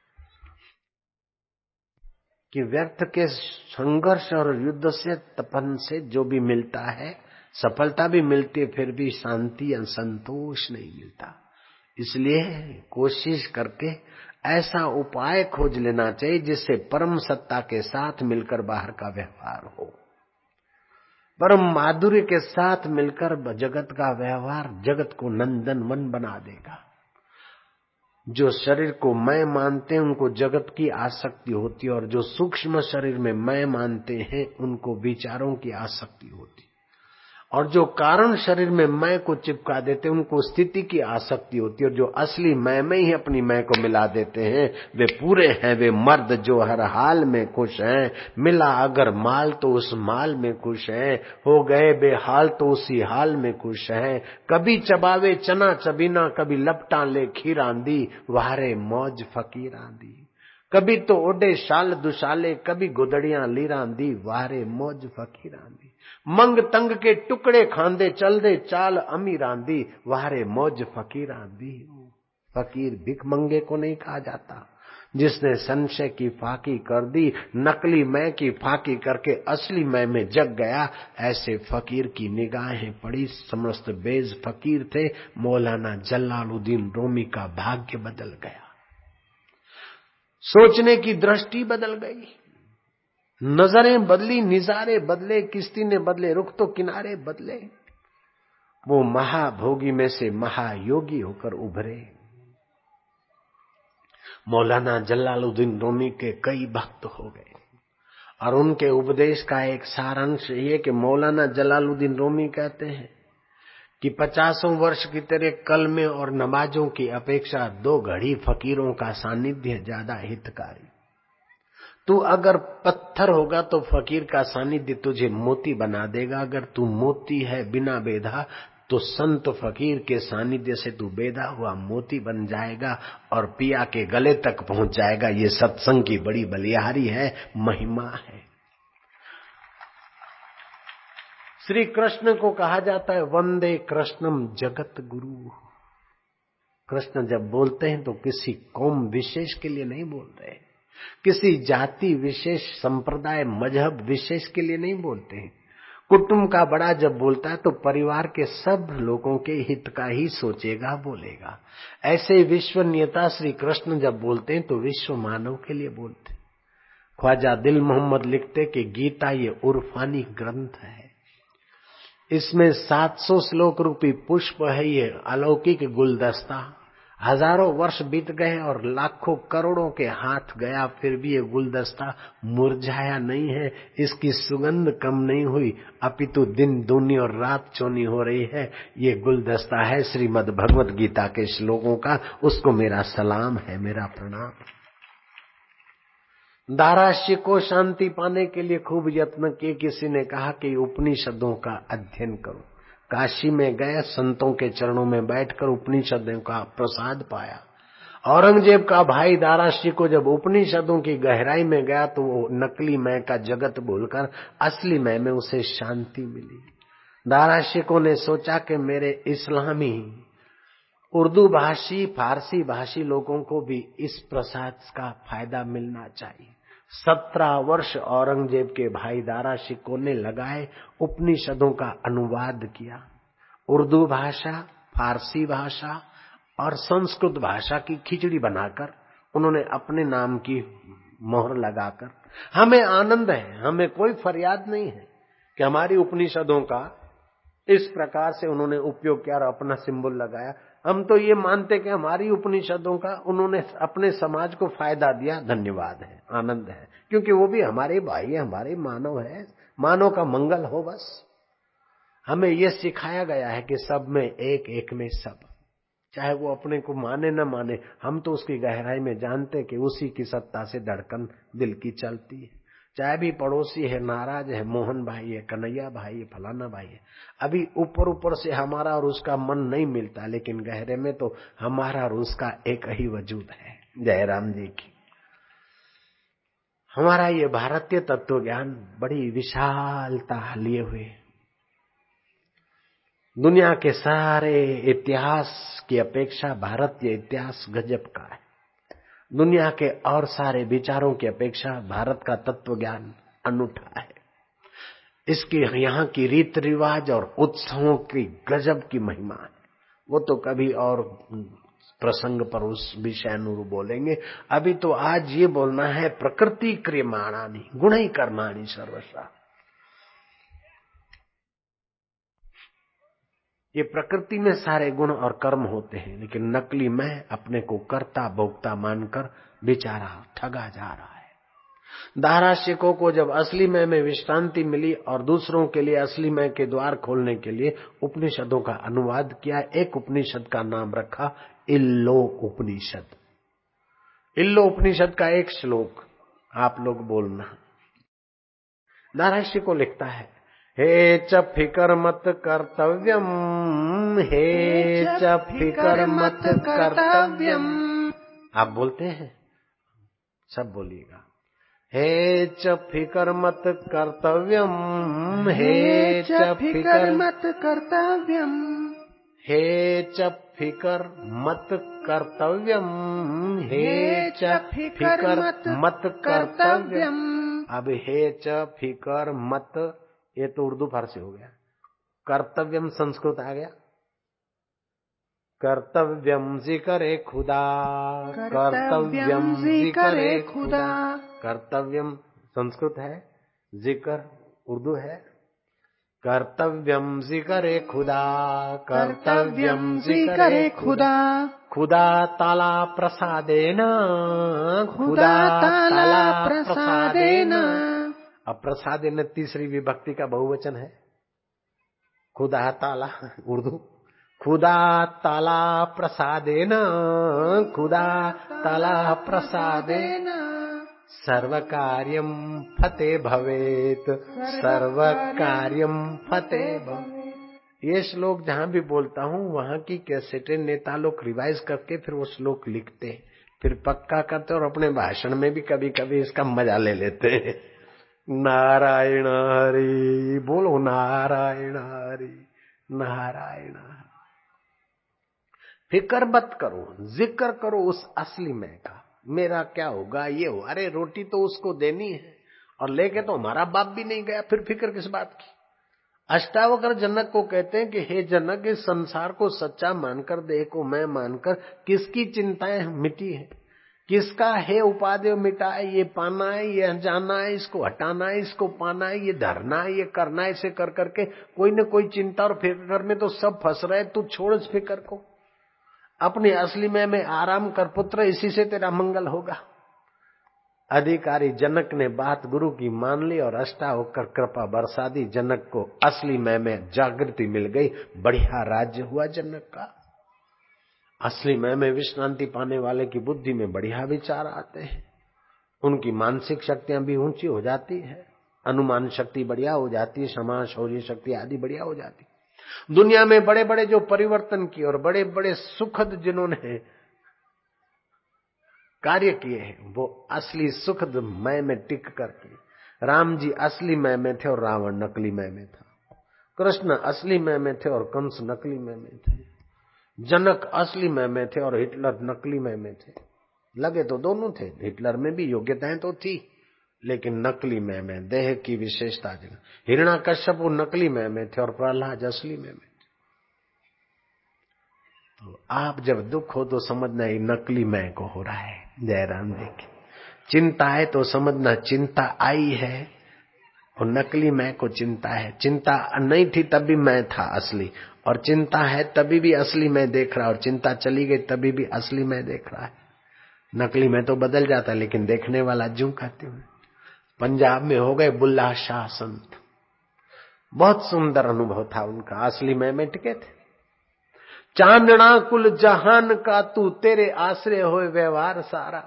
कि व्यर्थ के संघर्ष और युद्ध से, तपन से जो भी मिलता है, सफलता भी मिलती है, फिर भी शांति या संतोष नहीं मिलता। इसलिए कोशिश करके ऐसा उपाय खोज लेना चाहिए जिससे परम सत्ता के साथ मिलकर बाहर का व्यवहार हो। परम माधुर्य के साथ मिलकर जगत का व्यवहार जगत को नंदन वन बना देगा। जो शरीर को मैं मानते हैं उनको जगत की आसक्ति होती है, और जो सूक्ष्म शरीर में मैं मानते हैं उनको विचारों की आसक्ति होती है, और जो कारण शरीर में मैं को चिपका देते हैं उनको स्थिति की आसक्ति होती है, और जो असली मैं में ही अपनी मैं को मिला देते हैं वे पूरे हैं। वे मर्द जो हर हाल में खुश हैं, मिला अगर माल तो उस माल में खुश हैं, हो गए बेहाल तो उसी हाल में खुश हैं। कभी चबावे चना चबीना, कभी लपटा ले खीर आंदी, वारे मौज फकीर आंदी। कभी तो ओडे शाल दुशाले, कभी गुदड़ियां लीरांदी, वारे मौज फकीर आंदी। मंग तंग के टुकड़े खांदे, चल दे चाल अमीर आंदी, वारे मौज फकीर आंदी। फकीर भिख मंगे को नहीं कहा जाता, जिसने संशय की फाकी कर दी, नकली मैं की फाकी करके असली मैं में जग गया, ऐसे फकीर की निगाहें पड़ी। समस्त बेज फकीर थे। मौलाना जलालुद्दीन रूमी का भाग्य बदल गया, सोचने की दृष्टि बदल गई, नजरें बदली, निजारे बदले, किश्ती ने बदले रुख तो किनारे बदले। वो महाभोगी में से महायोगी होकर उभरे। मौलाना जलालुद्दीन रूमी के कई भक्त हो गए, और उनके उपदेश का एक सारांश ये कि मौलाना जलालुद्दीन रूमी कहते हैं कि पचासों वर्ष की तेरे कलमे और नमाजों की अपेक्षा दो घड़ी फकीरों का सानिध्य ज्यादा हितकारी। तू अगर पत्थर होगा तो फकीर का सानिध्य तुझे मोती बना देगा, अगर तू मोती है बिना बेधा तो संत फकीर के सानिध्य से तू बेधा हुआ मोती बन जाएगा और पिया के गले तक पहुंच जाएगा। ये सत्संग की बड़ी बलिहारी है, महिमा है। श्री कृष्ण को कहा जाता है वंदे कृष्णम जगत गुरु। कृष्ण जब बोलते हैं तो किसी कौम विशेष के लिए नहीं बोल रहे, किसी जाति विशेष, संप्रदाय, मजहब विशेष के लिए नहीं बोलते हैं। कुटुंब का बड़ा जब बोलता है तो परिवार के सब लोगों के हित का ही सोचेगा, बोलेगा। ऐसे विश्व नेता श्री कृष्ण जब बोलते हैं तो विश्व मानव के लिए बोलते हैं। ख्वाजा दिल मोहम्मद लिखते कि गीता ये उर्फानी ग्रंथ है, इसमें सात सौ श्लोक रूपी पुष्प है, ये अलौकिक गुलदस्ता। हजारों वर्ष बीत गए और लाखों करोड़ों के हाथ गया, फिर भी ये गुलदस्ता मुरझाया नहीं है, इसकी सुगंध कम नहीं हुई, अपितु दिन दूनी और रात चौनी हो रही है। ये गुलदस्ता है श्रीमद् भगवत गीता के श्लोकों का, उसको मेरा सलाम है, मेरा प्रणाम। दाराश्य को शांति पाने के लिए खूब यत्न किए। किसी ने कहा कि उपनिषदों का अध्ययन करो। काशी में गए, संतों के चरणों में बैठकर उपनिषदों का प्रसाद पाया। औरंगजेब का भाई दाराश्य को जब उपनिषदों की गहराई में गया तो वो नकली मैं का जगत भूलकर असली मैं में उसे शांति मिली। दाराश्य को ने सोचा कि मेरे इस्लामी उर्दू भाषी फारसी भाषी लोगों को भी इस प्रसाद का फायदा मिलना चाहिए। सत्रह वर्ष औरंगजेब के भाई दारा शिकोह ने लगाए, उपनिषदों का अनुवाद किया। उर्दू भाषा, फारसी भाषा और संस्कृत भाषा की खिचड़ी बनाकर उन्होंने अपने नाम की मोहर लगाकर, हमें आनंद है, हमें कोई फरियाद नहीं है कि हमारी उपनिषदों का इस प्रकार से उन्होंने उपयोग किया और अपना सिंबल लगाया। हम तो ये मानते कि हमारी उपनिषदों का उन्होंने अपने समाज को फायदा दिया, धन्यवाद है, आनंद है, क्योंकि वो भी हमारे भाई है, हमारे मानव है, मानव का मंगल हो। बस हमें ये सिखाया गया है कि सब में एक, एक में सब, चाहे वो अपने को माने न माने, हम तो उसकी गहराई में जानते कि उसी की सत्ता से धड़कन दिल की चलती है। चाहे भी पड़ोसी है, नाराज है, मोहन भाई है, कन्हैया भाई है, फलाना भाई है, अभी ऊपर ऊपर से हमारा और उसका मन नहीं मिलता, लेकिन गहरे में तो हमारा और उसका एक ही वजूद है। जयराम जी की हमारा ये भारतीय तत्व ज्ञान बड़ी विशालता लिए हुए, दुनिया के सारे इतिहास की अपेक्षा भारतीय इतिहास गजब का है। दुनिया के और सारे विचारों की अपेक्षा भारत का तत्व ज्ञान अनूठा है। इसकी यहाँ की रीत रिवाज और उत्सवों की गजब की महिमा है। वो तो कभी और प्रसंग पर उस विषय अनुरूप बोलेंगे। अभी तो आज ये बोलना है प्रकृति क्रियमाणानि गुणै कर्माणि सर्वशः। ये प्रकृति में सारे गुण और कर्म होते हैं, लेकिन नकली मैं अपने को कर्ता भोक्ता मानकर बेचारा ठगा जा रहा है। दारा शिकोह को जब असली मैं में विश्रांति मिली और दूसरों के लिए असली मैं के द्वार खोलने के लिए उपनिषदों का अनुवाद किया। एक उपनिषद का नाम रखा इल्लो उपनिषद। इल्लो उपनिषद का एक श्लोक आप लोग बोलना। दारा शिकोह लिखता है, हे च फिकर मत कर्तव्यम, हे च फिकर मत कर्तव्यम। आप बोलते हैं, सब बोलिएगा। हे च फिकर मत कर्तव्यम, हे च फिकर मत कर्तव्यम, हे च फिकर मत कर्तव्यम, हे च फिकर मत कर्तव्यम। अब हे च फिकर मत, ये तो उर्दू फारसी हो गया। कर्तव्यम संस्कृत आ गया। कर्तव्यम जिक्रे खुदा, कर्तव्यम जिक्रे खुदा। कर्तव्यम संस्कृत है, जिक्र उर्दू है। कर्तव्यम जिक्रे खुदा, कर्तव्यम जिक्रे खुदा। खुदा ताला प्रसादेन, खुदा ताला प्रसादेन। अब प्रसादेन तीसरी विभक्ति का बहुवचन है। खुदा ताला उर्दू, खुदा ताला प्रसादेन, खुदा ताला प्रसादेन सर्व कार्यम फते भवेत, सर्व कार्यम फते भवेत। ये श्लोक जहां भी बोलता हूं वहां की कैसेटें नेता लोग रिवाइज करके फिर वो श्लोक लिखते, फिर पक्का करते और अपने भाषण में भी कभी कभी इसका मजा ले लेते हैं। नारायण हरि बोलो, नारायण हरि, नारायण। फिक्र मत करो, जिक्र करो उस असली मैं का, मेरा क्या होगा, ये हो। अरे रोटी तो उसको देनी है और लेके तो हमारा बाप भी नहीं गया, फिर फिक्र किस बात की। अष्टावक्र जनक को कहते हैं कि हे जनक, इस संसार को सच्चा मानकर, देह को मैं मानकर किसकी चिंताएं मिटी है। किसका है उपादेय मिटाए, ये पाना है, ये जाना है, इसको हटाना है, इसको पाना है, ये धरना है, ये करना है, इसे कर करके कोई न कोई चिंता और फिक्र में तो सब फंस रहे। तू छोड़ इस फिक्र को, अपनी असली में में आराम कर पुत्र, इसी से तेरा मंगल होगा। अधिकारी जनक ने बात गुरु की मान ली और अष्टा होकर कृपा बरसा दी। जनक को असली में में जागृति मिल गई, बढ़िया राज्य हुआ जनक का। असली मैं में विश्रांति पाने वाले की बुद्धि में बढ़िया विचार आते हैं, उनकी मानसिक शक्तियां भी ऊंची हो जाती है, अनुमान शक्ति बढ़िया हो जाती है, क्षमा शौर्य शक्ति आदि बढ़िया हो जाती है। दुनिया में बड़े बड़े जो परिवर्तन किए और बड़े बड़े सुखद जिन्होंने कार्य किए हैं वो असली सुखद मैं में टिक करके। राम जी असली मैं में थे और रावण नकली मैं में था। कृष्ण असली मैं में थे और कंस नकली मैं में थे। जनक असली मैं में थे और हिटलर नकली मैं में थे। लगे तो दोनों थे, हिटलर में भी योग्यताएं तो थी लेकिन नकली मैं में, देह की विशेषता। हिरण्याकश्यप वो नकली मैं में थे और प्रहलाद असली मैं में थे। तो आप जब दुख हो तो समझना ये नकली मैं को हो रहा है। जयराम देखिए, चिंता है तो समझना चिंता आई है और नकली मैं को चिंता है। चिंता नहीं थी तब भी मैं था असली, और चिंता है तभी भी असली मैं देख रहा, और चिंता चली गई तभी भी असली मैं देख रहा है। नकली मैं तो बदल जाता है लेकिन देखने वाला ज्यों कहते हुए। पंजाब में हो गए बुल्ला शाह संत, बहुत सुंदर अनुभव था उनका, असली मैं में टिके थे। चांदना कुल जहान का तू, तेरे आश्रय होए व्यवहार सारा।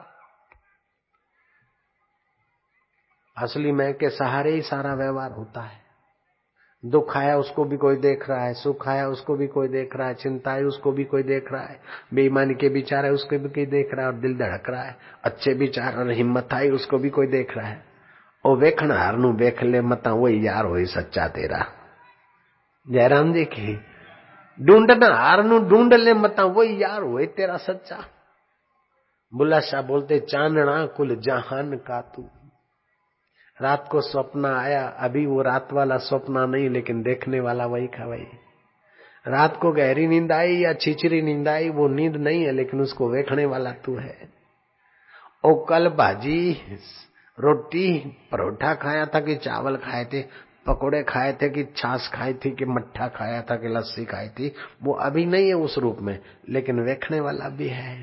असली मैं के सहारे ही सारा व्यवहार होता है। दुख आया उसको भी कोई देख रहा है, सुख आया उसको भी कोई देख रहा है, चिंता आई उसको भी कोई देख रहा है, बेईमानी के विचार है उसको भी कोई देख रहा है और दिल धड़क रहा है, अच्छे विचार और हिम्मत आई उसको भी कोई देख रहा है। ओ वेखण हार नू वेख ले मता, वही यार होई सच्चा तेरा। जयराम जी की ढूंढना हार नू ढूंढ ले मता, वही यार होए तेरा सच्चा। बुल्ला शाह बोलते चांदना कुल जहान का तू। रात को स्वप्न आया, अभी वो रात वाला स्वप्न नहीं लेकिन देखने वाला वही का वही। रात को गहरी नींद आई या छिछरी नींद आई, वो नींद नहीं है लेकिन उसको देखने वाला तू है। ओ कल भाजी रोटी परोठा खाया था कि चावल खाए थे, पकोड़े खाए थे कि छाछ खाई थी कि मट्ठा खाया था कि लस्सी खाई थी, वो अभी नहीं है उस रूप में लेकिन देखने वाला भी है,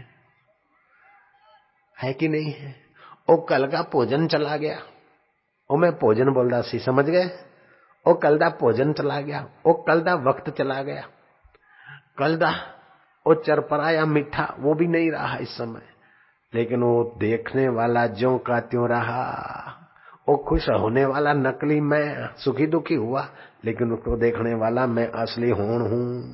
है कि नहीं है। ओ कल का भोजन चला गया, ओ मैं भोजन बोलदा सी समझ गए। ओ कल दा भोजन चला गया, ओ कल दा वक्त चला गया, कल दा ओ चरपराया मीठा वो भी नहीं रहा इस समय, लेकिन वो देखने वाला ज्यों का त्यों रहा। वो खुश होने वाला नकली मैं सुखी दुखी हुआ लेकिन उसको देखने वाला मैं असली होन हूं।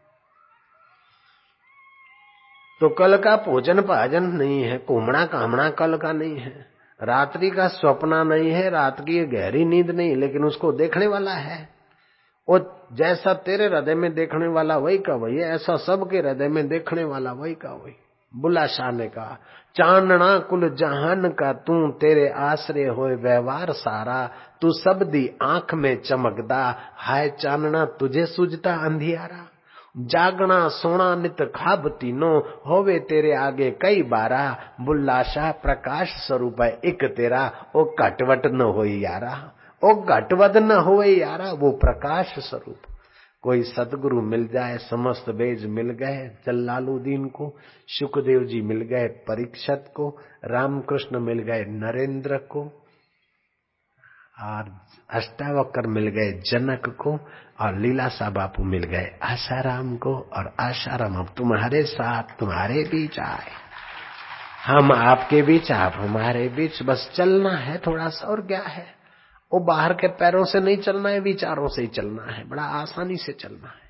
तो कल का भोजन भाजन नहीं है, घूमना कामना कल का नहीं है, रात्रि का स्वप्न नहीं है, रात की गहरी नींद नहीं लेकिन उसको देखने वाला है। वो जैसा तेरे हृदय में देखने वाला वही का वही है, ऐसा सबके हृदय में देखने वाला वही का वही। बुल्ला शाह ने कहा चांदना कुल जहान का तू, तेरे आश्रय होए व्यवहार सारा। तू सब दी आंख में चमकदा, हाय चांदना तुझे सूझता अंधियारा। जागना सोना नित खाब तीनो, होवे तेरे आगे कई बारा। बुल्ला शाह प्रकाश स्वरूप है एक तेरा, ओ घटवट न होई यारा। ओ घटवट न होए यारा, वो प्रकाश स्वरूप। कोई सतगुरु मिल जाए, समस्त वेद मिल गए जलालुद्दीन को, शुकदेव जी मिल गए परीक्षित को, रामकृष्ण मिल गए नरेंद्र को, और अष्टावक्र मिल गए जनक को, और लीलाशाह बापू मिल गए आशाराम को। और आशाराम अब तुम्हारे साथ तुम्हारे बीच आए, हम आपके बीच आप हमारे बीच, बस चलना है थोड़ा सा और क्या है। वो बाहर के पैरों से नहीं चलना है, विचारों से ही चलना है, बड़ा आसानी से चलना है।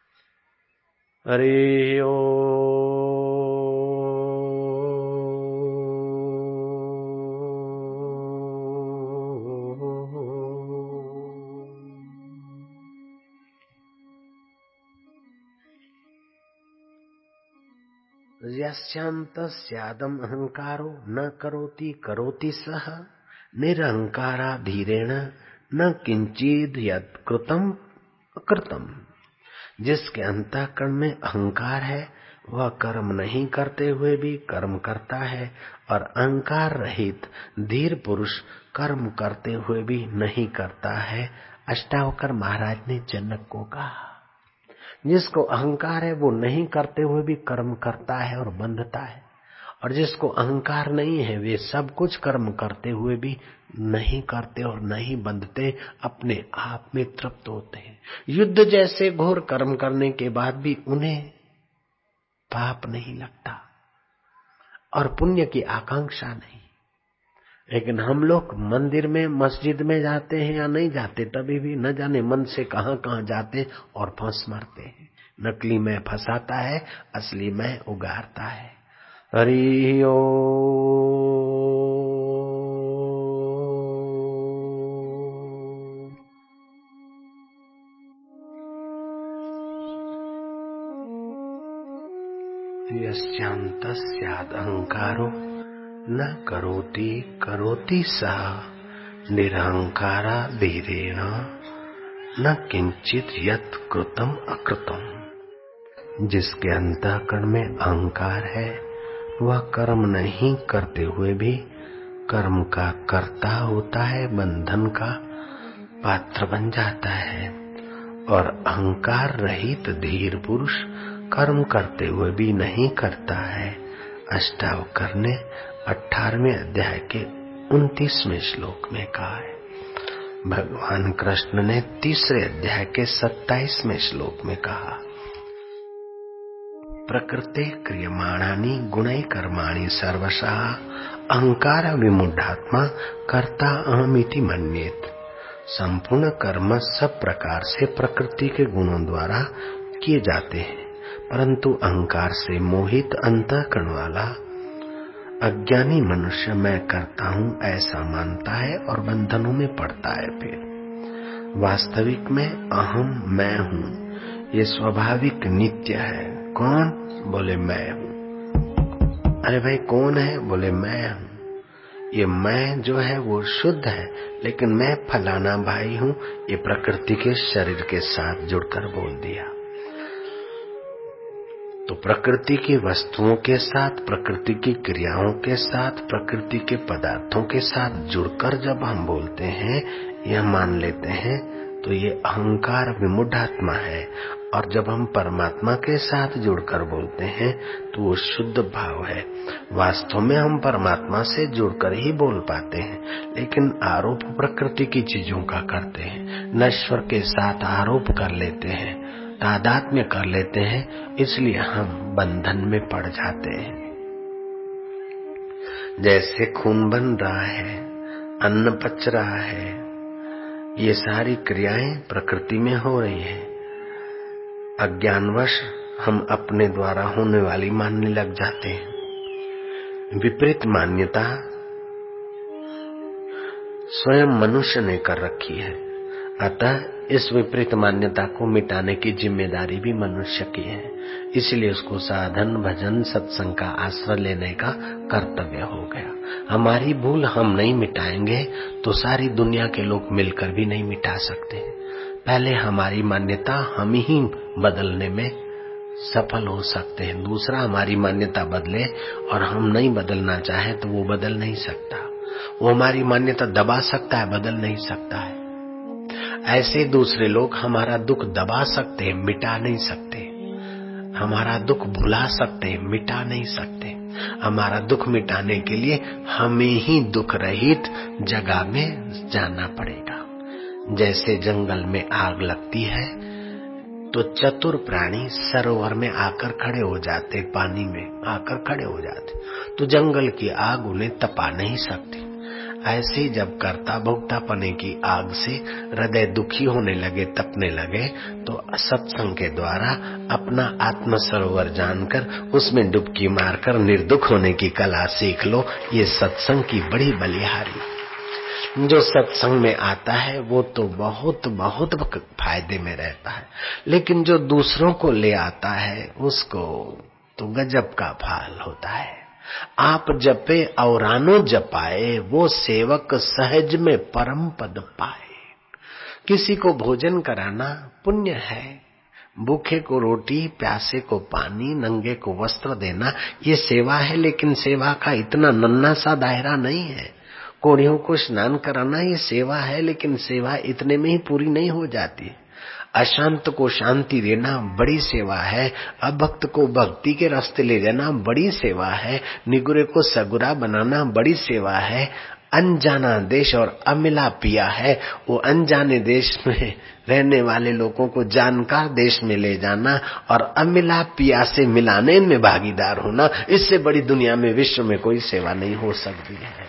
हरि ओ यस्यान्तस्यादम अहंकारो न करोति करोति सह, निरहंकारा धीरेण न किंचिद यत् कृतम अकृतम। जिसके अंतःकरण में अहंकार है वह कर्म नहीं करते हुए भी कर्म करता है, और अहंकार रहित धीर पुरुष कर्म करते हुए भी नहीं करता है। अष्टावकर महाराज ने जनक को कहा, जिसको अहंकार है वो नहीं करते हुए भी कर्म करता है और बंधता है, और जिसको अहंकार नहीं है वे सब कुछ कर्म करते हुए भी नहीं करते और नहीं बंधते, अपने आप में तृप्त होते हैं। युद्ध जैसे घोर कर्म करने के बाद भी उन्हें पाप नहीं लगता और पुण्य की आकांक्षा नहीं। लेकिन हम लोग मंदिर में मस्जिद में जाते हैं या नहीं जाते, तभी भी न जाने मन से कहां कहां जाते और फंस मारते हैं। नकली मैं फंसाता है, असली मैं उगारता है। हरि ओम। यस्यांतस्याद् अहंकारो न करोति करोति सः निरहंकारा धीरेण न किंचित यत् कृतम अकृतम। जिसके अंतःकरण में अहंकार है वह कर्म नहीं करते हुए भी कर्म का कर्ता होता है, बंधन का पात्र बन जाता है। और अहंकार रहित धीर पुरुष कर्म करते हुए भी नहीं करता है। अष्टावकर ने अठारहवें अध्याय के उनतीसवें श्लोक में कहा है। भगवान कृष्ण ने तीसरे अध्याय के सत्ताईसवें श्लोक में कहा, प्रकृते क्रियमाणानि गुणै कर्माणि सर्वशः अहंकार विमूढ़ात्मा कर्ता अहमिति मन्येत। संपूर्ण कर्म सब प्रकार से प्रकृति के गुणों द्वारा किए जाते हैं, परंतु अहंकार से मोहित अंतःकरण वाला अज्ञानी मनुष्य मैं करता हूँ ऐसा मानता है और बंधनों में पड़ता है। फिर वास्तविक में अहम मैं हूँ, ये स्वाभाविक नित्य है। कौन? बोले मैं हूँ। अरे भाई कौन है? बोले मैं हूँ। ये मैं जो है वो शुद्ध है, लेकिन मैं फलाना भाई हूँ, ये प्रकृति के शरीर के साथ जुड़कर बोल दिया। तो प्रकृति की वस्तुओं के साथ, प्रकृति की क्रियाओं के साथ, प्रकृति के पदार्थों के साथ जुड़कर जब हम बोलते हैं, यह मान लेते हैं, तो ये अहंकार विमूढ़ात्मा है। और जब हम परमात्मा के साथ जुड़कर बोलते हैं तो वो शुद्ध भाव है। वास्तव में हम परमात्मा से जुड़कर ही बोल पाते हैं, लेकिन आरोप प्रकृति की चीजों का करते हैं, नश्वर के साथ आरोप कर लेते हैं, तादात्म्य कर लेते हैं, इसलिए हम बंधन में पड़ जाते हैं। जैसे खून बन रहा है, अन्न पच रहा है, ये सारी क्रियाएं प्रकृति में हो रही है। अज्ञानवश हम अपने द्वारा होने वाली मानने लग जाते हैं। विपरीत मान्यता स्वयं मनुष्य ने कर रखी है, अतः इस विपरीत मान्यता को मिटाने की जिम्मेदारी भी मनुष्य की है। इसलिए उसको साधन, भजन, सत्संग का आश्रय लेने का कर्तव्य हो गया। हमारी भूल हम नहीं मिटाएंगे तो सारी दुनिया के लोग मिलकर भी नहीं मिटा सकते। पहले हमारी मान्यता हम ही बदलने में सफल हो सकते हैं। दूसरा हमारी मान्यता बदले और हम नहीं बदलना चाहे तो वो बदल नहीं सकता। वो हमारी मान्यता दबा सकता है, बदल नहीं सकता है। ऐसे दूसरे लोग हमारा दुख दबा सकते हैं, मिटा नहीं सकते। हमारा दुख भुला सकते हैं, मिटा नहीं सकते। हमारा दुख मिटाने के लिए हमें ही दुख रहित जगह में जाना पड़ेगा। जैसे जंगल में आग लगती है तो चतुर प्राणी सरोवर में आकर खड़े हो जाते, पानी में आकर खड़े हो जाते, तो जंगल की आग उन्हें तपा नहीं सकती। ऐसे ही जब कर्ता भोक्ता पने की आग से हृदय दुखी होने लगे, तपने लगे, तो सत्संग के द्वारा अपना आत्म सरोवर जानकर उसमें डुबकी मारकर निर्दुख होने की कला सीख लो। ये सत्संग की बड़ी बलिहारी। जो सत्संग में आता है वो तो बहुत बहुत फायदे में रहता है, लेकिन जो दूसरों को ले आता है उसको तो गजब का फाल होता है। आप जपे औरानो जपाए, वो सेवक सहज में परम पद पाए। किसी को भोजन कराना पुण्य है, भूखे को रोटी, प्यासे को पानी, नंगे को वस्त्र देना ये सेवा है, लेकिन सेवा का इतना नन्हा सा दायरा नहीं है। कोढ़ियों को स्नान कराना ये सेवा है, लेकिन सेवा इतने में ही पूरी नहीं हो जाती। अशांत को शांति देना बड़ी सेवा है, अभक्त को भक्ति के रास्ते ले जाना बड़ी सेवा है, निगुरे को सगुरा बनाना बड़ी सेवा है। अनजाना देश और अमिला पिया है, वो अनजाने देश में रहने वाले लोगों को जानकार देश में ले जाना और अमिला पिया से मिलाने में भागीदार होना, इससे बड़ी दुनिया में विश्व में कोई सेवा नहीं हो सकती है।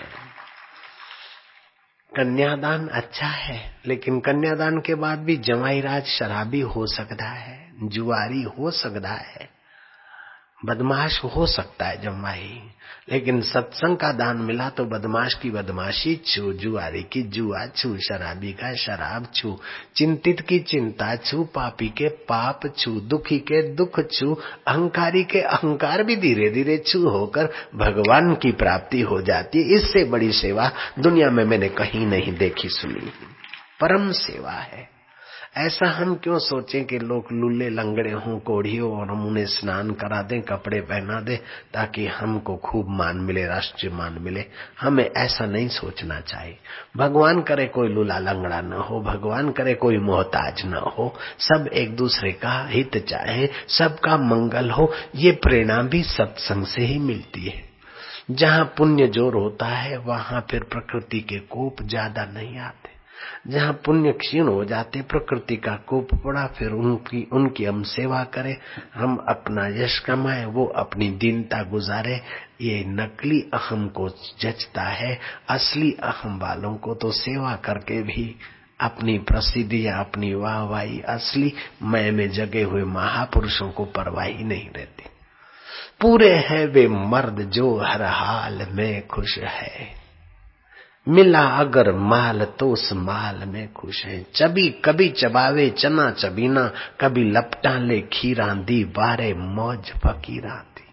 कन्यादान अच्छा है, लेकिन कन्यादान के बाद भी जमाई राज शराबी हो सकता है, जुआरी हो सकता है, बदमाश हो सकता है जमाई। लेकिन सत्संग का दान मिला तो बदमाश की बदमाशी छू, जुआरी की जुआ छू, शराबी का शराब छू, चिंतित की चिंता छू, पापी के पाप छू, दुखी के दुख छू, अहंकारी के अहंकार भी धीरे धीरे छू होकर भगवान की प्राप्ति हो जाती है। इससे बड़ी सेवा दुनिया में मैंने कहीं नहीं देखी सुनी। परम सेवा है। ऐसा हम क्यों सोचें कि लोग लुल्ले लंगड़े हों, कोढ़ियों, और हम उन्हें स्नान करा दें, कपड़े पहना दें ताकि हमको खूब मान मिले, राष्ट्रीय मान मिले। हमें ऐसा नहीं सोचना चाहिए। भगवान करे कोई लुला लंगड़ा न हो, भगवान करे कोई मोहताज न हो, सब एक दूसरे का हित चाहे, सबका मंगल हो। ये प्रेरणा भी सत्संग से ही मिलती है। जहाँ पुण्य जोर होता है वहाँ फिर प्रकृति के कोप ज्यादा नहीं आते। जहाँ पुण्य क्षीण हो जाते, प्रकृति का कोप पड़ा, फिर उनकी उनकी हम सेवा करें, हम अपना यश कमाए, वो अपनी दीनता गुजारे। ये नकली अहम को जचता है, असली अहम वालों को तो सेवा करके भी अपनी प्रसिद्धि या अपनी वाहवाही, असली मैं में जगे हुए महापुरुषों को परवाह ही नहीं रहती। पूरे हैं वे मर्द जो हर हाल में खुश है, मिला अगर माल तो उस माल में खुश है। चबी कभी चबावे चना चबीना, कभी लपटा ले खीरा दी, बारे मौज फकीरा दी।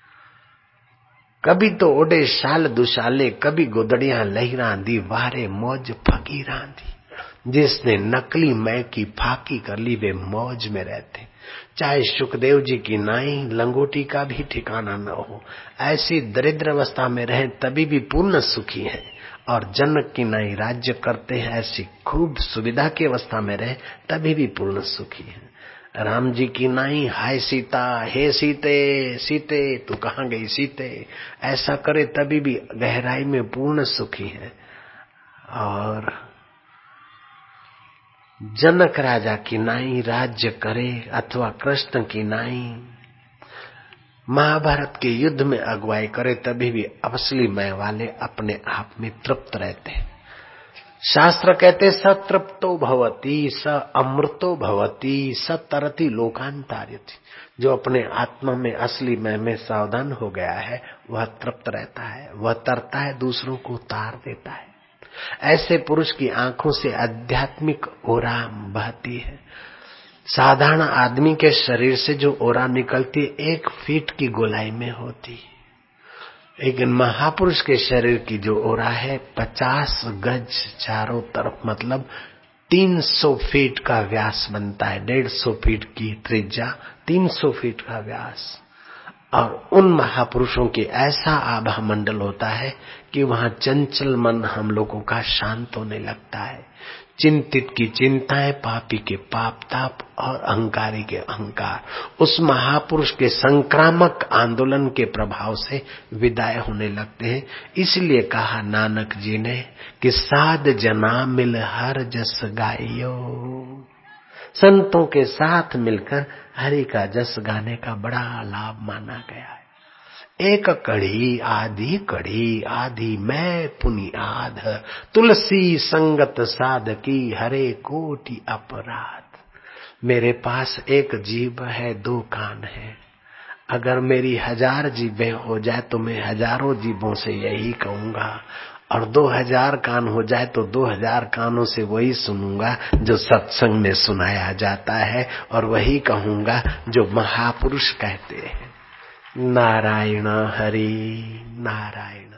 कभी तो ओडे शाल दुशाले, कभी गोदड़ियां लहरा दी, वारे मौज फकीरा दी। जिसने नकली मैं की फाकी कर ली वे मौज में रहते। चाहे सुखदेव जी की नाई लंगोटी का भी ठिकाना न हो, ऐसी दरिद्र अवस्था में रहे तभी भी पूर्ण सुखी है। और जनक की नाई राज्य करते हैं, ऐसी खूब सुविधा की अवस्था में रहे तभी भी पूर्ण सुखी है। राम जी की नाई हाय सीता, हे सीते सीते तू कहाँ गई सीते, ऐसा करे तभी भी गहराई में पूर्ण सुखी है। और जनक राजा की नाई राज्य करे अथवा कृष्ण की नाई महाभारत के युद्ध में अगुवाई करे तभी भी असली मैं वाले अपने आप में तृप्त रहते हैं। शास्त्र कहते सतृप्तो भवति स अमृतो भवति स तरति लोकांतार्यति। जो अपने आत्मा में असली मैं में सावधान हो गया है वह तृप्त रहता है, वह तरता है, दूसरों को तार देता है। ऐसे पुरुष की आंखों से आध्यात्मिक ओरा बहती है। साधारण आदमी के शरीर से जो ओरा निकलती एक फीट की गोलाई में होती, लेकिन महापुरुष के शरीर की जो ओरा है पचास गज चारों तरफ, मतलब तीन सौ फीट का व्यास बनता है। डेढ़ सौ फीट की त्रिज्या, तीन सौ फीट का व्यास। और उन महापुरुषों के ऐसा आभा मंडल होता है कि वहां चंचल मन हम लोगों का शांत होने लगता है। चिंतित की चिंताएं, पापी के पाप ताप और अहंकारी के अहंकार उस महापुरुष के संक्रामक आंदोलन के प्रभाव से विदाय होने लगते हैं। इसलिए कहा नानक जी ने कि साध जना मिल हर जस गाइयो। संतों के साथ मिलकर हरि का जस गाने का बड़ा लाभ माना गया है। एक कड़ी आधी कड़ी आधी मैं पुनियाद, तुलसी संगत साधकी हरे कोटि अपराध। मेरे पास एक जीभ है, दो कान है, अगर मेरी हजार जीभें हो जाए तो मैं हजारों जीभों से यही कहूंगा, और दो हजार कान हो जाए तो दो हजार कानों से वही सुनूंगा जो सत्संग में सुनाया जाता है, और वही कहूंगा जो महापुरुष कहते हैं। नारायण हरि नारायण।